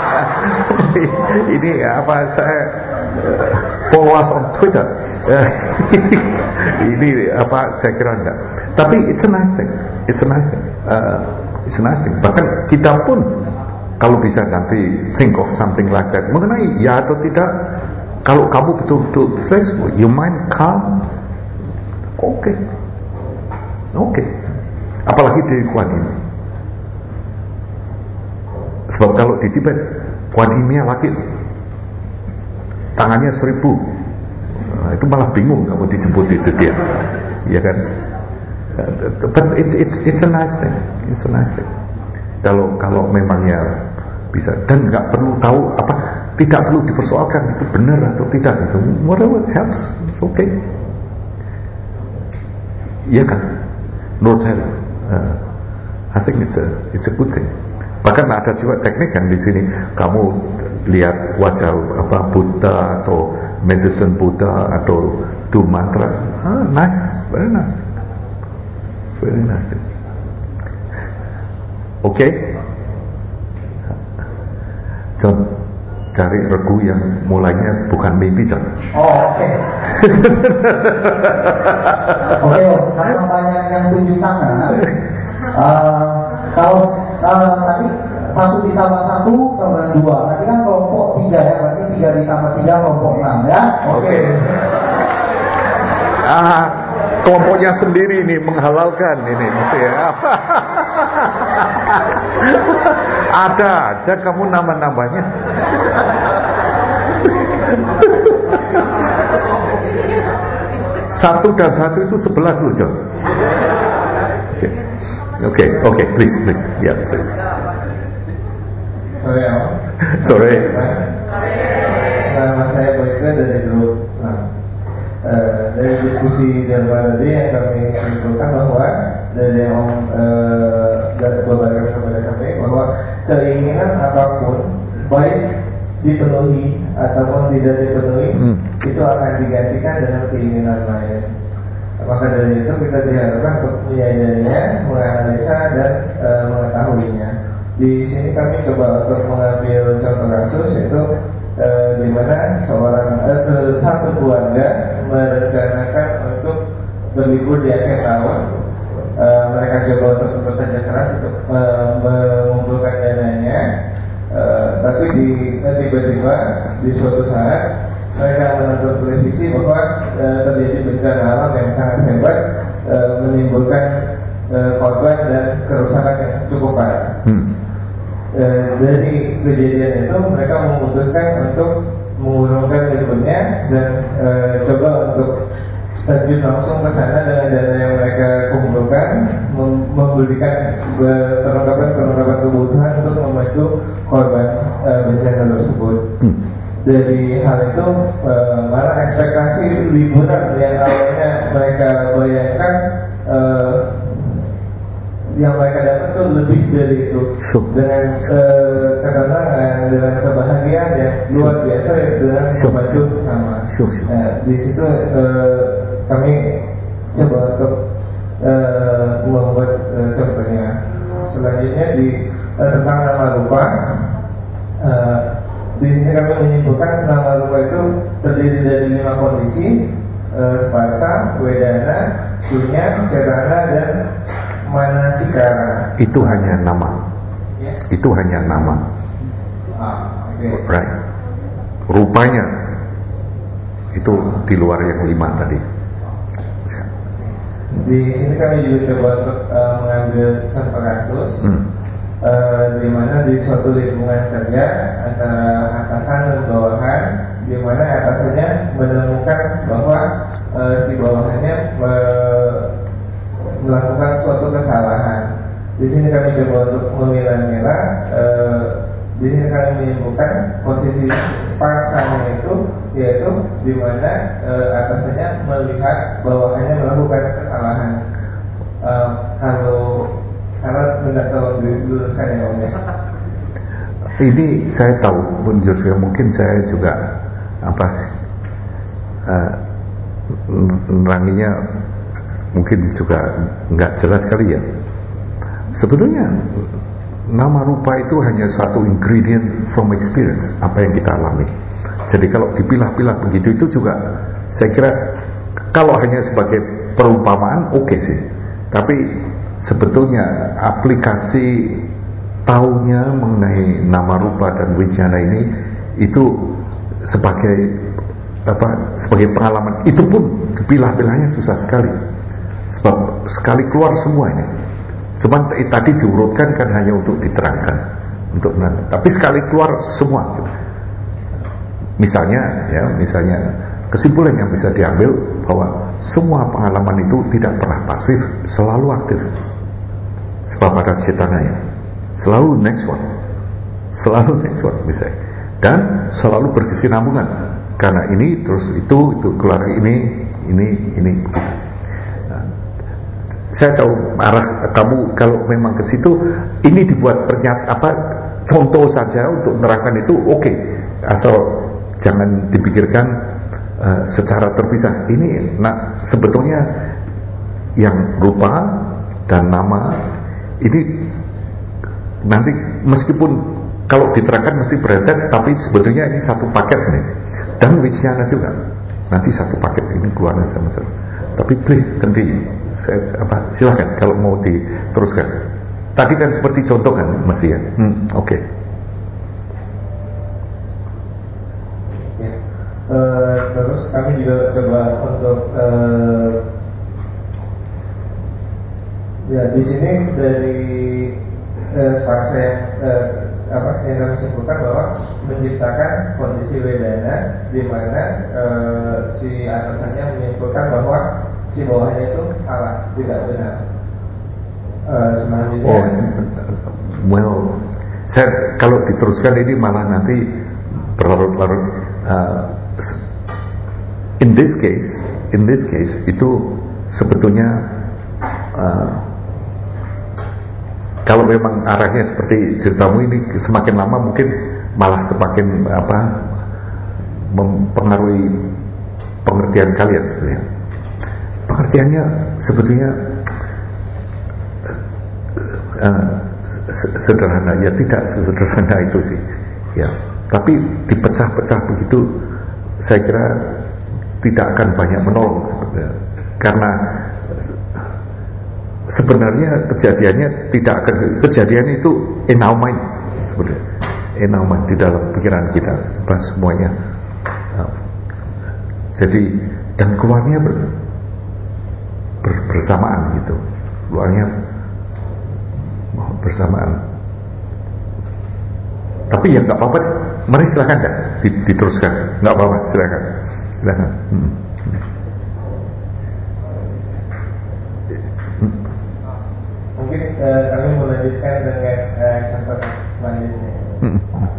Ini apa saya follow us on Twitter. Ini apa saya kira enggak. Tapi it's a nice thing. It's a nice thing. Uh, it's a nice thing. Bahkan kita pun kalau bisa nanti think of something like that mengenai ya atau tidak. Kalau kamu betul-betul fresh, you mind calm, oke, okay. oke. Okay. Apalagi di Kuan Yin. Sebab kalau di Tibet Kuan Yin-nya laki tangannya seribu Nah, itu malah bingung kamu dijemput itu dia, ya kan? But it's it's it's a nice thing, it's a nice thing. Kalau kalau memangnya bisa dan nggak perlu tahu apa, tidak perlu dipersoalkan itu benar atau tidak itu, whatever helps, it's okay. Iya kan? Menurut saya, uh, I think it's a it's a good thing. Bahkan ada juga teknik yang di sini kamu lihat wajah apa Buddha atau medicine Buddha atau do mantra, ah, nice, very nice, very nice. Oke, okay. John, cari regu yang mulainya bukan mimpi, John. Oh, oke. Okay. Oke, okay, karena banyak yang tunjuk tangan. Uh, kalau uh, tadi satu ditambah satu sama dua, tadi kan kelompok tiga ya, berarti tiga ditambah tiga kelompok enam ya. Oke. Okay. Ah, kelompoknya sendiri nih menghalalkan ini mesti ya. Ada aja kamu nambah-nambahnya. Satu dan satu itu sebelas loh, John. Oke, oke, oke, please, please, ya, yeah, please. Sore, Om. Sore. Nama saya Boyke dari grup. Nah, uh, dari diskusi dari tadi yang kami simpulkan bahwa dari yang uh, dari beberapa kepada kami bahwa keinginan apapun baik dipenuhi ataupun tidak dipenuhi hmm. itu akan digantikan dengan keinginan lain. Maka dari itu kita diharapkan untuk menyadarinya, menganalisa dan e, mengetahuinya. Di sini kami coba untuk mengambil contoh kasus yaitu e, di mana seorang e, satu keluarga merencanakan untuk berlibur di akhir tahun. E, mereka coba untuk bekerja keras untuk e, mengumpulkan dananya. Uh, tapi di, uh, tiba-tiba di suatu saat mereka menonton televisi bahwa uh, terjadi bencana alam yang sangat hebat, uh, menimbulkan uh, korban dan kerusakan yang cukup parah. Hmm. Uh, dari kejadian itu mereka memutuskan untuk mengurungkan liburnya dan uh, coba untuk terjun langsung ke sana dengan dana yang mereka kumpulkan, mem- membelikan perlengkapan-perlengkapan kebutuhan untuk membantu korban e, bencana tersebut. Hmm. Dari hal itu e, malah ekspektasi liburan yang awalnya mereka bayangkan e, yang mereka dapat itu lebih dari itu, sure. dengan e, ketenangan, dengan kebahagiaan yang luar biasa dengan sure. membantu sesama. Sure, sure. Nah, di situ e, kami coba untuk uh, membuat uh, contohnya. Selanjutnya di uh, tentang nama rupa, uh, di sini kami menyimpulkan nama rupa itu terdiri dari lima kondisi: uh, sparsa, wedana, sunya, cerana, dan manasikara. Itu hanya nama. Yeah. Itu hanya nama. Ah, okay. Right. Rupanya itu di luar yang lima tadi. Di sini kami juga coba untuk uh, mengambil contoh kasus hmm. uh, di mana di suatu lingkungan kerja antara atasan dan bawahan, di mana atasannya menemukan bahwa uh, si bawahannya uh, melakukan suatu kesalahan. Di sini kami coba untuk memilah-milah. Uh, di sini kami menyimpulkan posisi sparsanya itu yaitu di mana e, atasannya melihat bawahannya melakukan kesalahan. E, kalau salah tidak tahu luruskan ya Om ya. Ini saya tahu, mungkin saya juga apa uh, neranginya mungkin juga nggak jelas sekali ya. Sebetulnya nama rupa itu hanya satu ingredient from experience, apa yang kita alami. Jadi kalau dipilah-pilah begitu itu juga saya kira kalau hanya sebagai perumpamaan oke okay sih. Tapi sebetulnya aplikasi taunya mengenai nama rupa dan winyana ini itu sebagai apa sebagai pengalaman itu pun dipilah-pilahnya susah sekali. Sebab sekali keluar semua ini. Cuman tadi diurutkan kan hanya untuk diterangkan, untuk menerangkan. Tapi sekali keluar semua. Misalnya, ya, misalnya kesimpulan yang bisa diambil bahwa semua pengalaman itu tidak pernah pasif, selalu aktif. Sebab ada cetananya, selalu next one, selalu next one misalnya, dan selalu berkesinambungan. Karena ini terus itu, itu keluar ini, ini, ini. Nah, saya tahu arah kamu kalau memang ke situ, ini dibuat pernyataan apa contoh saja untuk menerangkan itu, oke, okay. Asal jangan dipikirkan Uh, secara terpisah. Ini nah, sebetulnya yang rupa dan nama ini nanti meskipun kalau diterangkan mesti berentet, tapi sebetulnya ini satu paket nih. Dan Vijnana juga nanti satu paket ini keluarnya sama-sama. Tapi please nanti saya, apa, silakan kalau mau diteruskan. Tadi kan seperti contoh kan mesti ya. Hmm, oke. Okay. Uh, terus kami juga coba untuk uh, ya di sini dari uh, spasi yang uh, apa yang kami sebutkan bahwa menciptakan kondisi wedana di mana uh, si atasannya menyimpulkan bahwa si bawahnya itu salah, tidak benar. Uh, selanjutnya, oh, well, saya kalau diteruskan ini malah nanti berlarut-larut. Uh, in this case, in this case itu sebetulnya uh, kalau memang arahnya seperti ceritamu ini semakin lama mungkin malah semakin apa mempengaruhi pengertian kalian sebenarnya. Pengertiannya sebetulnya uh, sederhana, ya tidak sesederhana itu sih, ya. Tapi dipecah-pecah begitu, saya kira tidak akan banyak menolong sebenarnya. Karena sebenarnya kejadiannya tidak akan, kejadian itu in our mind sebenarnya, in our mind, di dalam pikiran kita, apa semuanya. Jadi dan keluarnya ber, ber, bersamaan gitu, keluarnya bersamaan. Tapi ya nggak apa-apa, mari silakan dah diteruskan, nggak apa-apa, silakan, silakan. Hmm. Hmm. Mungkin uh, kami melanjutkan dengan uh, contoh selanjutnya. Hmm.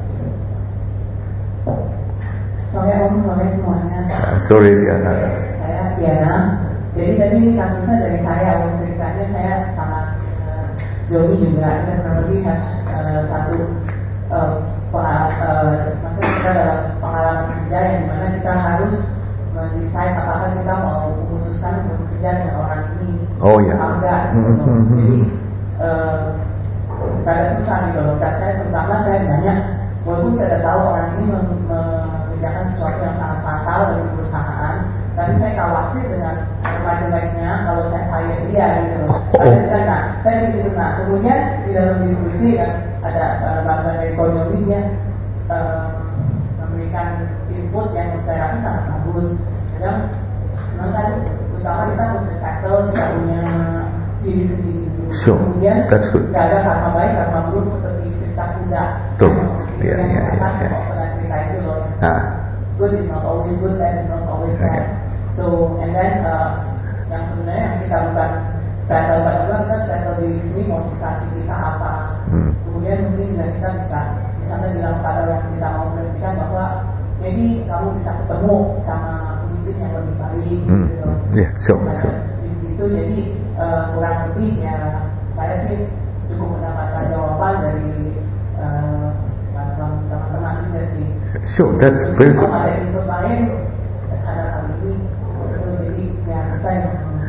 Sore Om, sore semuanya. Uh, sorry Diana. Saya Diana. Jadi tadi ini kasusnya dari saya, Om, ceritanya saya sama uh, Joni juga, teknologi harus uh, satu. Uh, pengal- uh, maksudnya kita dalam pengalaman kerja yang dimana kita harus mendesain apakah kita mau memutuskan untuk bekerja dengan orang ini oh, ya. atau enggak gitu. Mm-hmm. Jadi uh, agak susah gitu loh. Saya terutama saya banyak, walaupun saya sudah tahu orang ini mengerjakan sesuatu yang sangat fatal bagi perusahaan, tapi saya khawatir dengan jelek-jeleknya kalau saya fire dia gitu loh. Oh. Nah, saya pikir, nah kemudian di dalam diskusi kan ada uh, bantuan ekonomi dia uh, memberikan input yang saya rasa sangat bagus. Kadang memang kan utama kita harus settle, kita punya diri sendiri dulu. Sure. Kemudian tidak ada karma baik, karma buruk seperti cerita kuda. Betul. Iya, iya, iya. Pernah cerita itu loh. Ah. Good is not always good, bad is not always bad. Okay. So, and then uh, yang sebenarnya yang kita bukan settle pada kita settle diri sendiri, motivasi kita apa. Hmm. Kemudian mungkin juga kita bisa misalnya bilang pada yang kita mau berhentikan bahwa jadi kamu bisa ketemu sama pemimpin yang lebih baik Hmm. gitu. Yeah, sure, sure. Itu jadi uh, kurang lebih ya saya sih cukup mendapatkan jawaban dari uh, teman-teman juga sih. Sure, that's very good. Kalau ada input lain ada hal ini, jadi ya saya.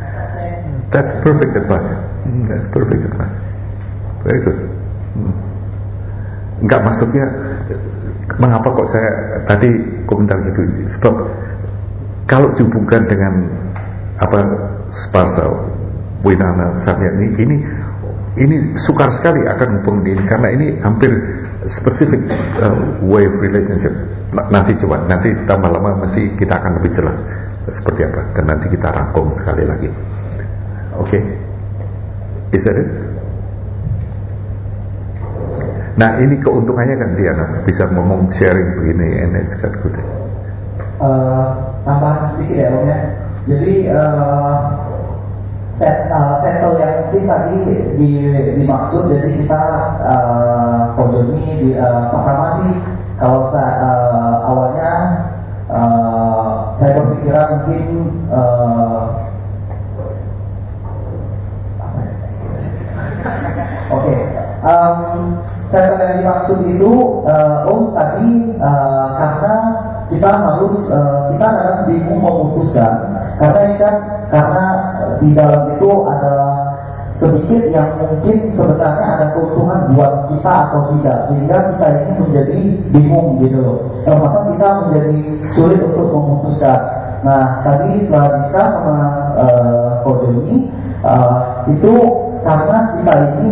That's perfect advice. Mm, that's perfect advice. Very good. Hmm. Enggak, maksudnya mengapa kok saya tadi komentar gitu, sebab kalau dihubungkan dengan apa Sparsa, Wedana, Samya ini, ini ini sukar sekali akan hubung ini karena ini hampir spesifik uh, way of relationship. N- nanti coba, nanti tambah lama mesti kita akan lebih jelas seperti apa dan nanti kita rangkum sekali lagi. Oke, okay. Is that it? Nah ini keuntungannya kan Diana bisa ngomong sharing begini, and it's got good. Uh, tambahan sedikit ya Om ya. Jadi uh, set, uh, settle yang mungkin tadi di, dimaksud, jadi kita uh, Kodoni di, uh, pertama sih kalau saya uh, awalnya uh, saya berpikiran mungkin uh, apa ya? Oke, okay. um, settle yang dimaksud itu uh, Om tadi uh, karena kita harus uh, kita kadang bingung memutuskan karena ini kan karena di dalam itu ada sedikit yang mungkin sebenarnya ada keuntungan buat kita atau tidak, sehingga kita ini menjadi bingung gitu loh. Nah, masa kita menjadi sulit untuk memutuskan. Nah tadi setelah diskus sama uh, Kodoni uh, itu karena kita ini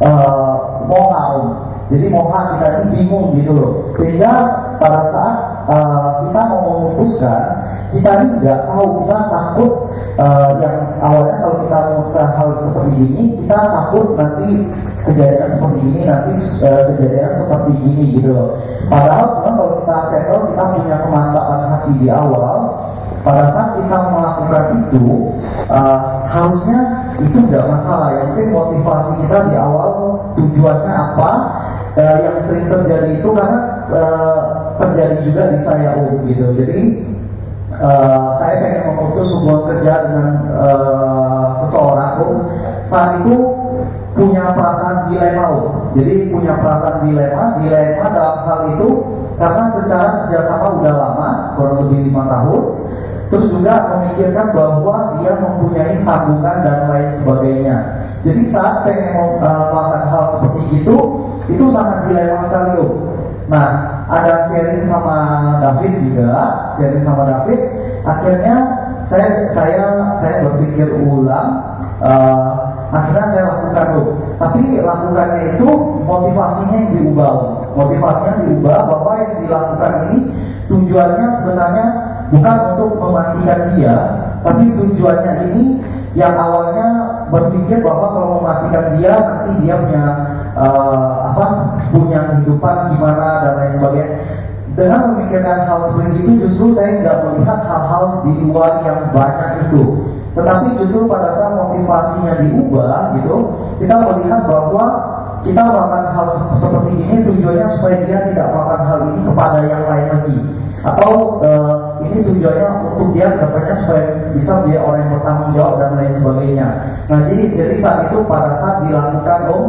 uh, moha Om. Jadi moha kita ini bingung gitu loh, sehingga pada saat uh, kita mau memutuskan, kita ini nggak tahu, kita takut uh, yang awalnya kalau kita memutuskan hal seperti ini, kita takut nanti kejadian seperti ini, nanti uh, kejadian seperti ini gitu loh. Padahal sebenarnya kalau kita settle, kita punya kemantapan hati di awal. Pada saat kita melakukan itu, uh, harusnya itu tidak masalah. Yang penting motivasi kita di awal, tujuannya apa. Uh, yang sering terjadi itu karena uh, terjadi juga di saya Om gitu. Jadi uh, saya pengen memutus hubungan kerja dengan uh, seseorang Om. Saat itu punya perasaan dilema Om. Jadi punya perasaan dilema, dilema dalam hal itu karena secara kerjasama udah lama, kurang lebih lima tahun. Terus juga memikirkan bahwa dia mempunyai tanggungan dan lain sebagainya. Jadi saat pengen uh, melakukan hal seperti itu, itu sangat dilema sekali Om. Nah, ada sharing sama David juga, sharing sama David. Akhirnya saya saya saya berpikir ulang, uh, akhirnya saya lakukan Om. Tapi lakukannya itu motivasinya yang diubah Om. Motivasinya diubah bahwa yang dilakukan ini tujuannya sebenarnya bukan untuk mematikan dia, tapi tujuannya ini yang awalnya berpikir bahwa kalau mematikan dia nanti dia punya uh, apa punya kehidupan gimana dan lain sebagainya. Dengan memikirkan hal seperti itu, justru saya tidak melihat hal-hal di luar yang banyak itu. Tetapi justru pada saat motivasinya diubah gitu, kita melihat bahwa kita melakukan hal seperti ini tujuannya supaya dia tidak melakukan hal ini kepada yang lain lagi. Atau uh, ini tujuannya untuk dia kedepannya supaya bisa menjadi orang yang bertanggung jawab dan lain sebagainya. Nah jadi jadi saat itu pada saat dilakukan Om,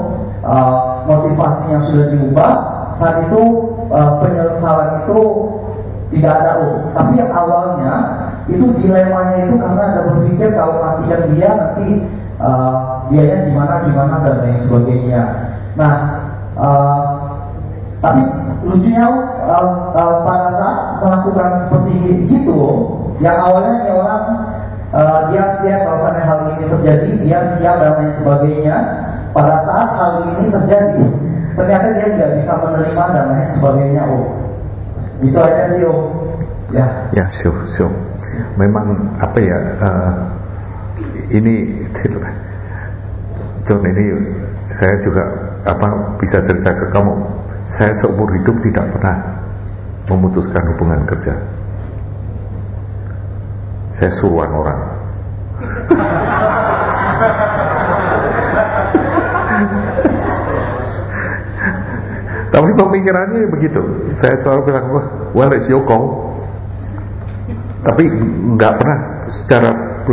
uh, motivasinya sudah diubah, saat itu uh, penyesalan itu tidak ada Om. Tapi yang awalnya itu dilemanya itu karena ada berpikir kalau matikan dia nanti uh, dianya gimana gimana dan lain sebagainya. Nah uh, tapi lucunya uh, uh, pada saat melakukan seperti gitu, yang awalnya nih orang uh, dia siap kalau misalnya hal ini terjadi, dia siap dan lain sebagainya. Pada saat hal ini terjadi, ternyata dia nggak bisa menerima dan lain sebagainya Om. Gitu aja sih Om. Ya. Ya, sure, sure. Memang apa ya? Uh, ini, John, ini saya juga apa bisa cerita ke kamu. Saya seumur hidup tidak pernah memutuskan hubungan kerja. Saya suruhan orang. Tapi pemikirannya begitu. Saya selalu bilang, well it's your call. Tapi nggak pernah secara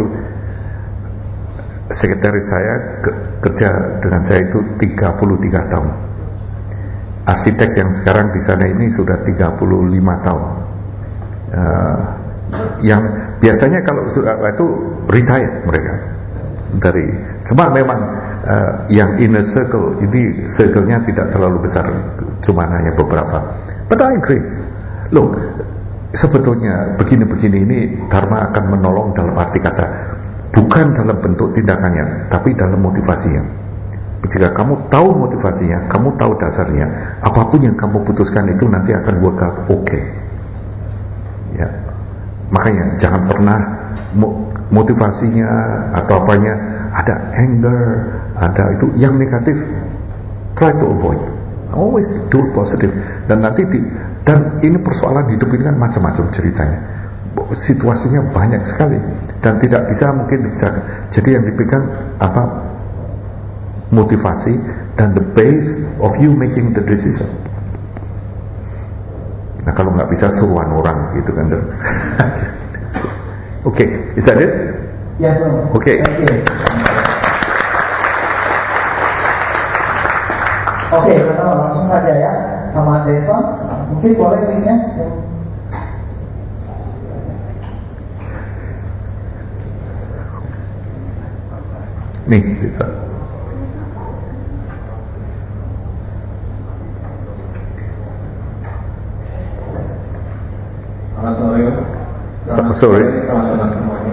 sekretaris saya kerja dengan saya itu tiga puluh tiga tahun. Arsitek yang sekarang di sana ini sudah tiga puluh lima tahun. Uh, yang biasanya kalau sudah itu retired mereka dari. Cuma memang uh, yang inner circle ini circle-nya tidak terlalu besar, cuma hanya beberapa. But I agree. Look, sebetulnya begini-begini ini Dharma akan menolong dalam arti kata bukan dalam bentuk tindakannya, tapi dalam motivasinya. Jika kamu tahu motivasinya, kamu tahu dasarnya, apapun yang kamu putuskan itu nanti akan work out oke. Okay. Ya, makanya jangan pernah motivasinya atau apanya ada anger, ada itu yang negatif, try to avoid. Always do positive. Dan nanti di, dan ini persoalan hidup ini kan macam-macam ceritanya. situasinya banyak sekali dan tidak bisa mungkin bisa. Jadi yang dipegang apa? Motivasi dan the base of you making the decision. Nah kalau nggak bisa suruhan orang gitu kan. Oke, okay, is that it? Yes, sir. Oke. Okay. Oke, kita langsung saja ya sama Anderson. Mungkin boleh mic-nya. Nih, bisa. Selamat sore. Selamat sore. Teman-teman semuanya.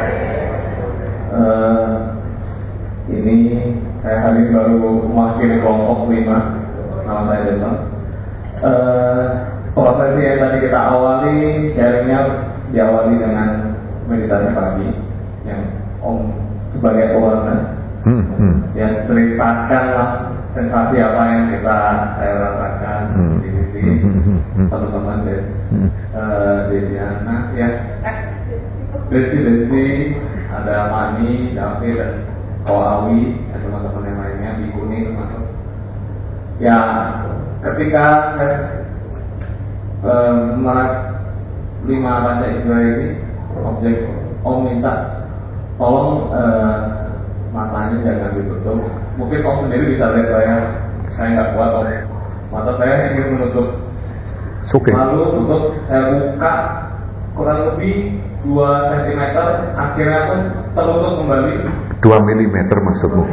Uh, ini saya hari baru mewakili kelompok lima. Nama saya Deson. Uh, proses yang tadi kita awali, sharingnya diawali dengan meditasi pagi yang Om sebagai awareness, hmm, hmm. yang ceritakanlah sensasi apa yang kita saya rasakan hmm. di sini hmm. teman-teman dari hmm. uh, Desiana ya, Desi Desi, ada Mani, David dan Koawi dan teman-teman yang lainnya di kuning termasuk. Ya, ketika saya uh, merak lima baca indera ini, objek Om minta tolong uh, matanya jangan ditutup. Mungkin Om sendiri bisa lihat saya, saya nggak kuat Om. Mata saya ingin menutup. Okay. Lalu tutup, saya buka kurang lebih dua sentimeter, akhirnya pun tertutup kembali. dua milimeter maksudmu?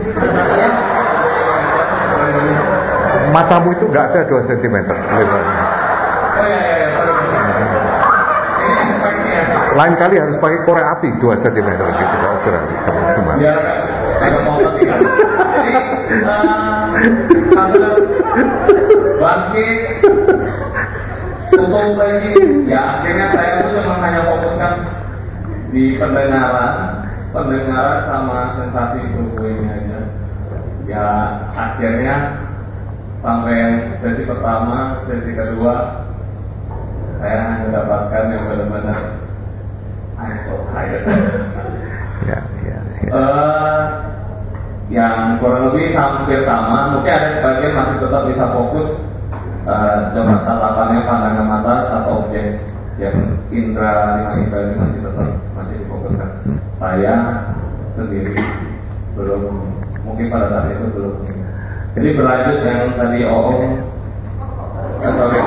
Matamu itu nggak ada dua sentimeter lebarnya. Oh iya iya iya. Ini efeknya. Lain kali harus pakai korek api dua sentimeter gitu, kalau ukuran kamu semua. Biar agak mau tinggal. Jadi uh, sambil bangkit, tutup lagi. Ya akhirnya saya itu cuma hanya fokuskan di pendengaran, pendengaran sama sensasi tubuh ini aja. Ya akhirnya sampai sesi pertama, sesi kedua, saya hanya mendapatkan yang benar-benar I'm so tired. Ya, ya, ya. Uh, yang kurang lebih hampir sama, mungkin ada sebagian masih tetap bisa fokus. Uh, coba tatapannya pandangan mata satu objek yang indra lima indra ini masih tetap masih difokuskan. Saya sendiri belum, mungkin pada saat itu belum. Jadi berlanjut yang tadi Om, uh, sorry.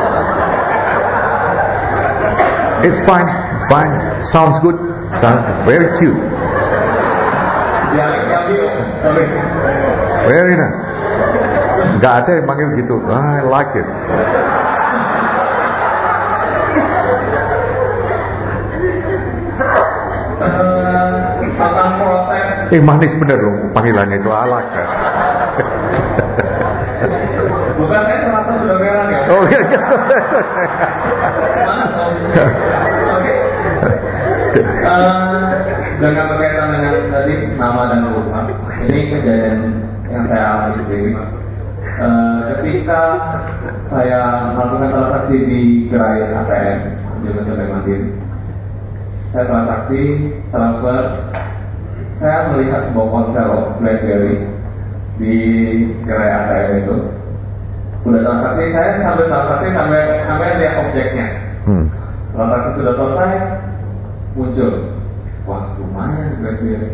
It's fine, fine. Sounds good. Sounds very cute. Ya, ya, sorry. Very nice. Gak ada yang manggil gitu. I like it. Uh, tentang proses. Eh manis bener loh panggilannya itu. I like that. Bukan saya ternyata sudah merah ya. Oh iya. Mana Om? Oke. Uh, dengan berkaitan dengan tadi nama dan rumah, ini kejadian yang saya alami sendiri. Uh, ketika saya melakukan transaksi di gerai A T M di Mesin Mandiri, saya transaksi transfer, saya melihat sebuah ponsel BlackBerry di gerai A T M itu. Udah transaksi, saya sambil transaksi sampai sampai lihat objeknya. Hmm. Transaksi sudah selesai, muncul, wah lumayan BlackBerry.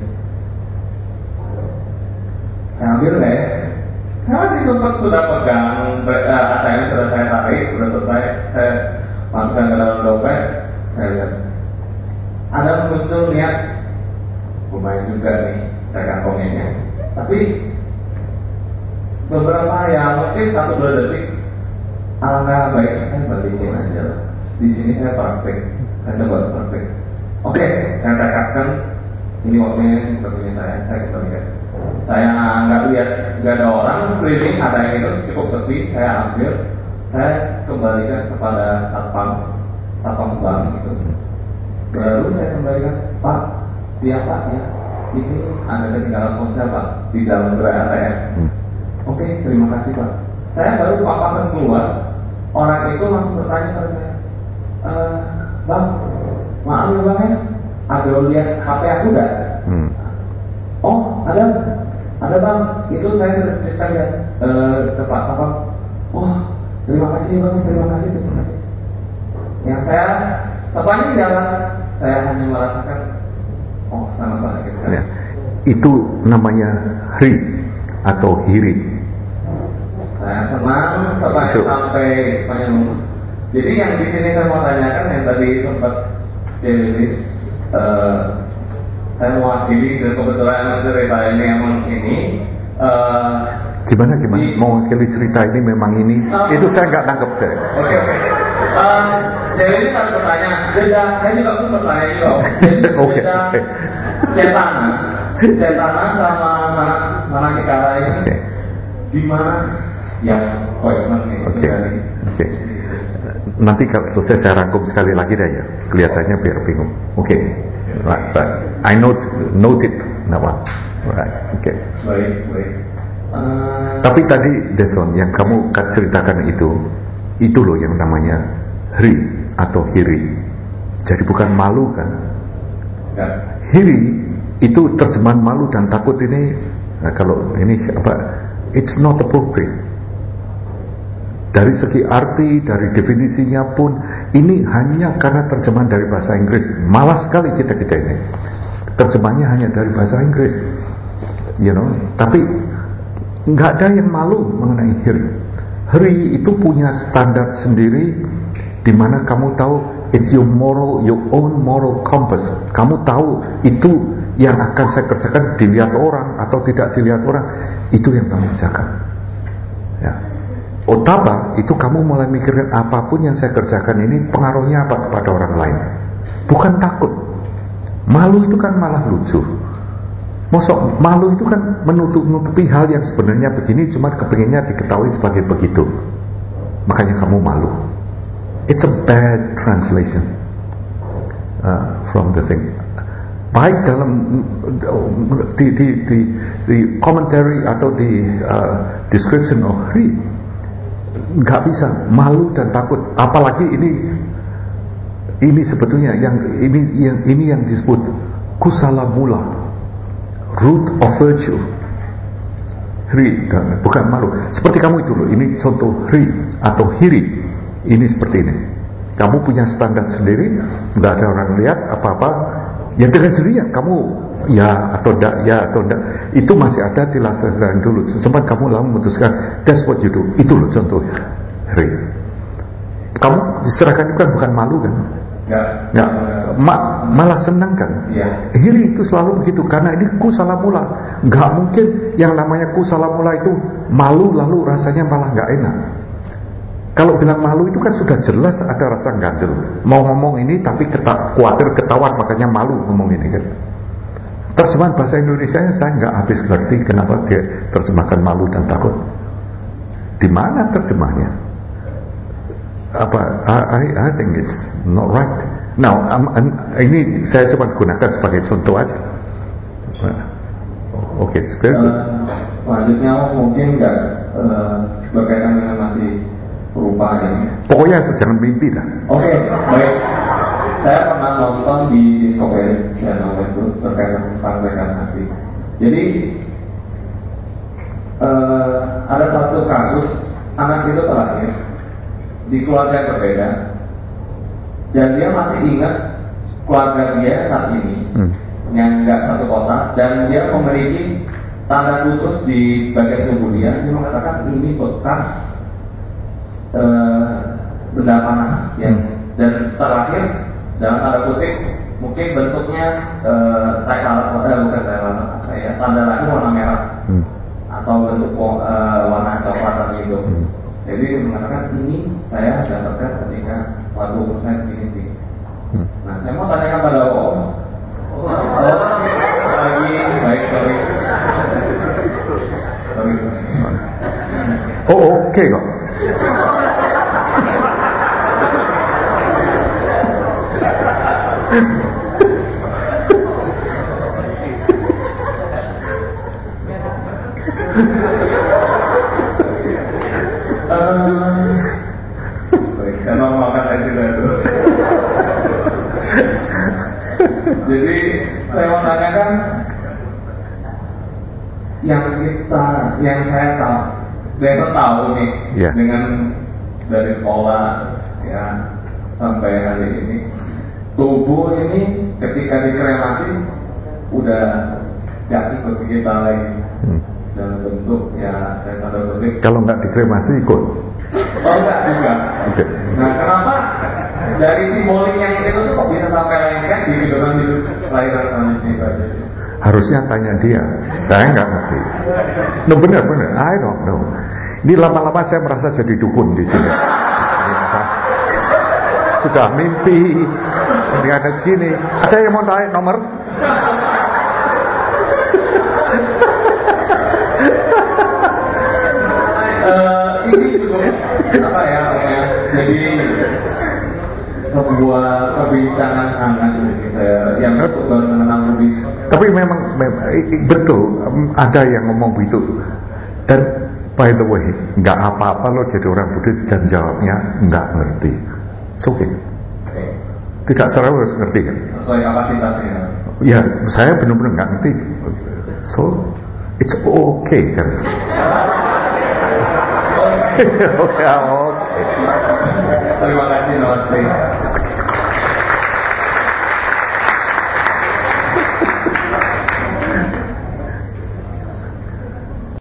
Saya ambil deh. Saya masih sempat sudah pegang uh, A T M sudah saya tarik, sudah selesai, saya masukkan ke dalam dompet, saya lihat ada muncul niat lumayan juga nih saya kantonginnya. Tapi beberapa ya mungkin satu dua detik, alangkah baiknya saya balikin aja lah. Di sini saya praktek, saya coba praktek. Oke, saya tekadkan ini waktunya waktunya saya, saya kembalikan. Saya nggak lihat, nggak ada orang sekeliling, A T M itu cukup sepi, saya ambil, saya kembalikan kepada satpam, satpam bank itu. Baru saya kembalikan, Pak, siapa ya? Ini ada ketinggalan ponsel Pak di dalam gerai A T M. Oke, terima kasih Pak. Saya baru papasan keluar, orang itu langsung bertanya pada saya, e, Bang, maaf ya bang ya, ada lihat H P aku enggak? Hmm. Oh ada, ada bang, itu saya sudah cerita ya uh, ke Pak Sapam. Oh terima kasih bang, terima kasih, terima kasih. Yang saya sepanjang jalan saya hanya merasakan, oh sangat bahagia sekali. Ya. Itu namanya hri atau hiri. Saya senang sampai sampai sepanjang. Jadi yang di sini saya mau tanyakan yang tadi sempat Jelis, uh, saya mewakili dan kebetulan cerita ini emang ini. Uh, gimana gimana? Di, mewakili cerita ini memang ini? Uh, itu saya nggak nangkep saya. Oke okay, oke. Okay. Uh, jadi ini kalau bertanya, beda. Saya juga pun bertanya juga. Oke oke. Cetana, Cetana sama mana mana Sikara ini? Okay. Di mana yang komitmen nih? Oke oke. Nanti kalau selesai saya rangkum sekali lagi dah ya, kelihatannya biar bingung. Oke, okay. Right, right. I note, note it, that one. Right, oke. Okay. Baik, baik. Uh... Tapi tadi Deson yang kamu ceritakan itu, itu loh yang namanya hri atau hiri. Jadi bukan malu kan? Ya. Hiri itu terjemahan malu dan takut ini, nah kalau ini apa? It's not appropriate. Dari segi arti, dari definisinya pun, ini hanya karena terjemahan dari bahasa Inggris. Malas sekali kita-kita ini. Terjemahannya hanya dari bahasa Inggris. You know, tapi nggak ada yang malu mengenai hri. Hri itu punya standar sendiri, di mana kamu tahu, it's your moral, your own moral compass. Kamu tahu itu yang akan saya kerjakan dilihat orang atau tidak dilihat orang, itu yang kamu kerjakan. Ya. Otaba itu kamu mulai mikirin apapun yang saya kerjakan ini pengaruhnya apa kepada orang lain. Bukan takut. Malu itu kan malah lucu. Mosok malu itu kan menutup-nutupi hal yang sebenarnya begini, cuma kepinginnya diketahui sebagai begitu. Makanya kamu malu. It's a bad translation uh, from the thing. Baik dalam di di di, di commentary atau di uh, description of hri, nggak bisa malu dan takut. Apalagi ini ini sebetulnya yang ini yang ini yang disebut kusala mula, root of virtue. Hri dan bukan malu. Seperti kamu itu loh. Ini contoh hri atau hiri. Ini seperti ini. Kamu punya standar sendiri, nggak ada orang lihat apa-apa. Ya dengan sendirinya kamu ya atau tidak, ya atau tidak, itu masih ada dilaksanakan dulu. Cuma kamu lalu memutuskan that's what you do. Itu loh contoh hri. Kamu diserahkan itu kan bukan malu kan? Ya. Ya. Ma, malah senang kan? Ya. Hiri itu selalu begitu karena ini kusala mula. Nggak mungkin yang namanya kusala mula itu malu lalu rasanya malah nggak enak. Kalau bilang malu itu kan sudah jelas ada rasa ganjel. Mau ngomong ini tapi keta- khawatir ketahuan makanya malu ngomong ini kan. Terjemahan bahasa Indonesianya saya nggak habis ngerti kenapa dia terjemahkan malu dan takut. Di mana terjemahnya? Apa? I, I think it's not right. Now, um, um, ini saya cuma gunakan sebagai contoh aja. Oke, okay, very good. Uh, selanjutnya mungkin nggak uh, berkaitan dengan masih perubahan ini. Pokoknya jangan mimpi lah. Oke, okay, baik. Saya pernah nonton di Discovery Channel itu terkait tentang reinkarnasi. Jadi uh, ada satu kasus anak itu terlahir di keluarga yang berbeda dan dia masih ingat keluarga dia saat ini hmm. yang nggak satu kota dan dia memiliki tanda khusus di bagian tubuh dia. Dia mengatakan ini bekas uh, benda panas yang hmm. dan terakhir dalam tanda kutip mungkin bentuknya uh, tai lalat, eh, bukan tai lalat, saya tanda lagi warna merah hmm. atau bentuk uh, warna coklat atau gitu. Hmm. Jadi mengatakan ini saya dapatkan ketika waktu umur saya segini sih. Hmm. Nah saya mau tanyakan pada Om. Oh, lagi baik sorry. sorry. Oh oke okay, kok. Baik, saya mau makan aja dulu. saya mau tanyakan yang kita, yang saya tahu, saya tahu nih yeah. dengan dari sekolah ya sampai hari ini, tubuh ini ketika dikremasi udah nggak ikut kita lagi hmm. dalam bentuk ya saya tanda kutip. Kalau nggak dikremasi ikut? Oh enggak juga. Okay. Nah kenapa dari simbolik yang itu tuh kok bisa sampai lengket di kehidupan hidup kelahiran selanjutnya? Harusnya tanya dia, saya nggak ngerti. No benar-benar, I don't know. Ini lama-lama saya merasa jadi dukun di sini. Sudah mimpi, ini ada gini. Ada yang mau naik nomor? uh, ini cukup apa ya? Jadi sebuah perbincangan hangat gitu ya, yang baru mengenal Buddhis. Tapi memang, memang betul ada yang ngomong begitu. Dan by the way, nggak apa-apa lo jadi orang Buddhis dan jawabnya nggak ngerti. It's okay. Okay. Tidak selalu harus ngerti kan? Sesuai kapasitasnya. Ya, saya benar-benar nggak ngerti. So it's okay kan? Oke, oke. Terima kasih, namaste.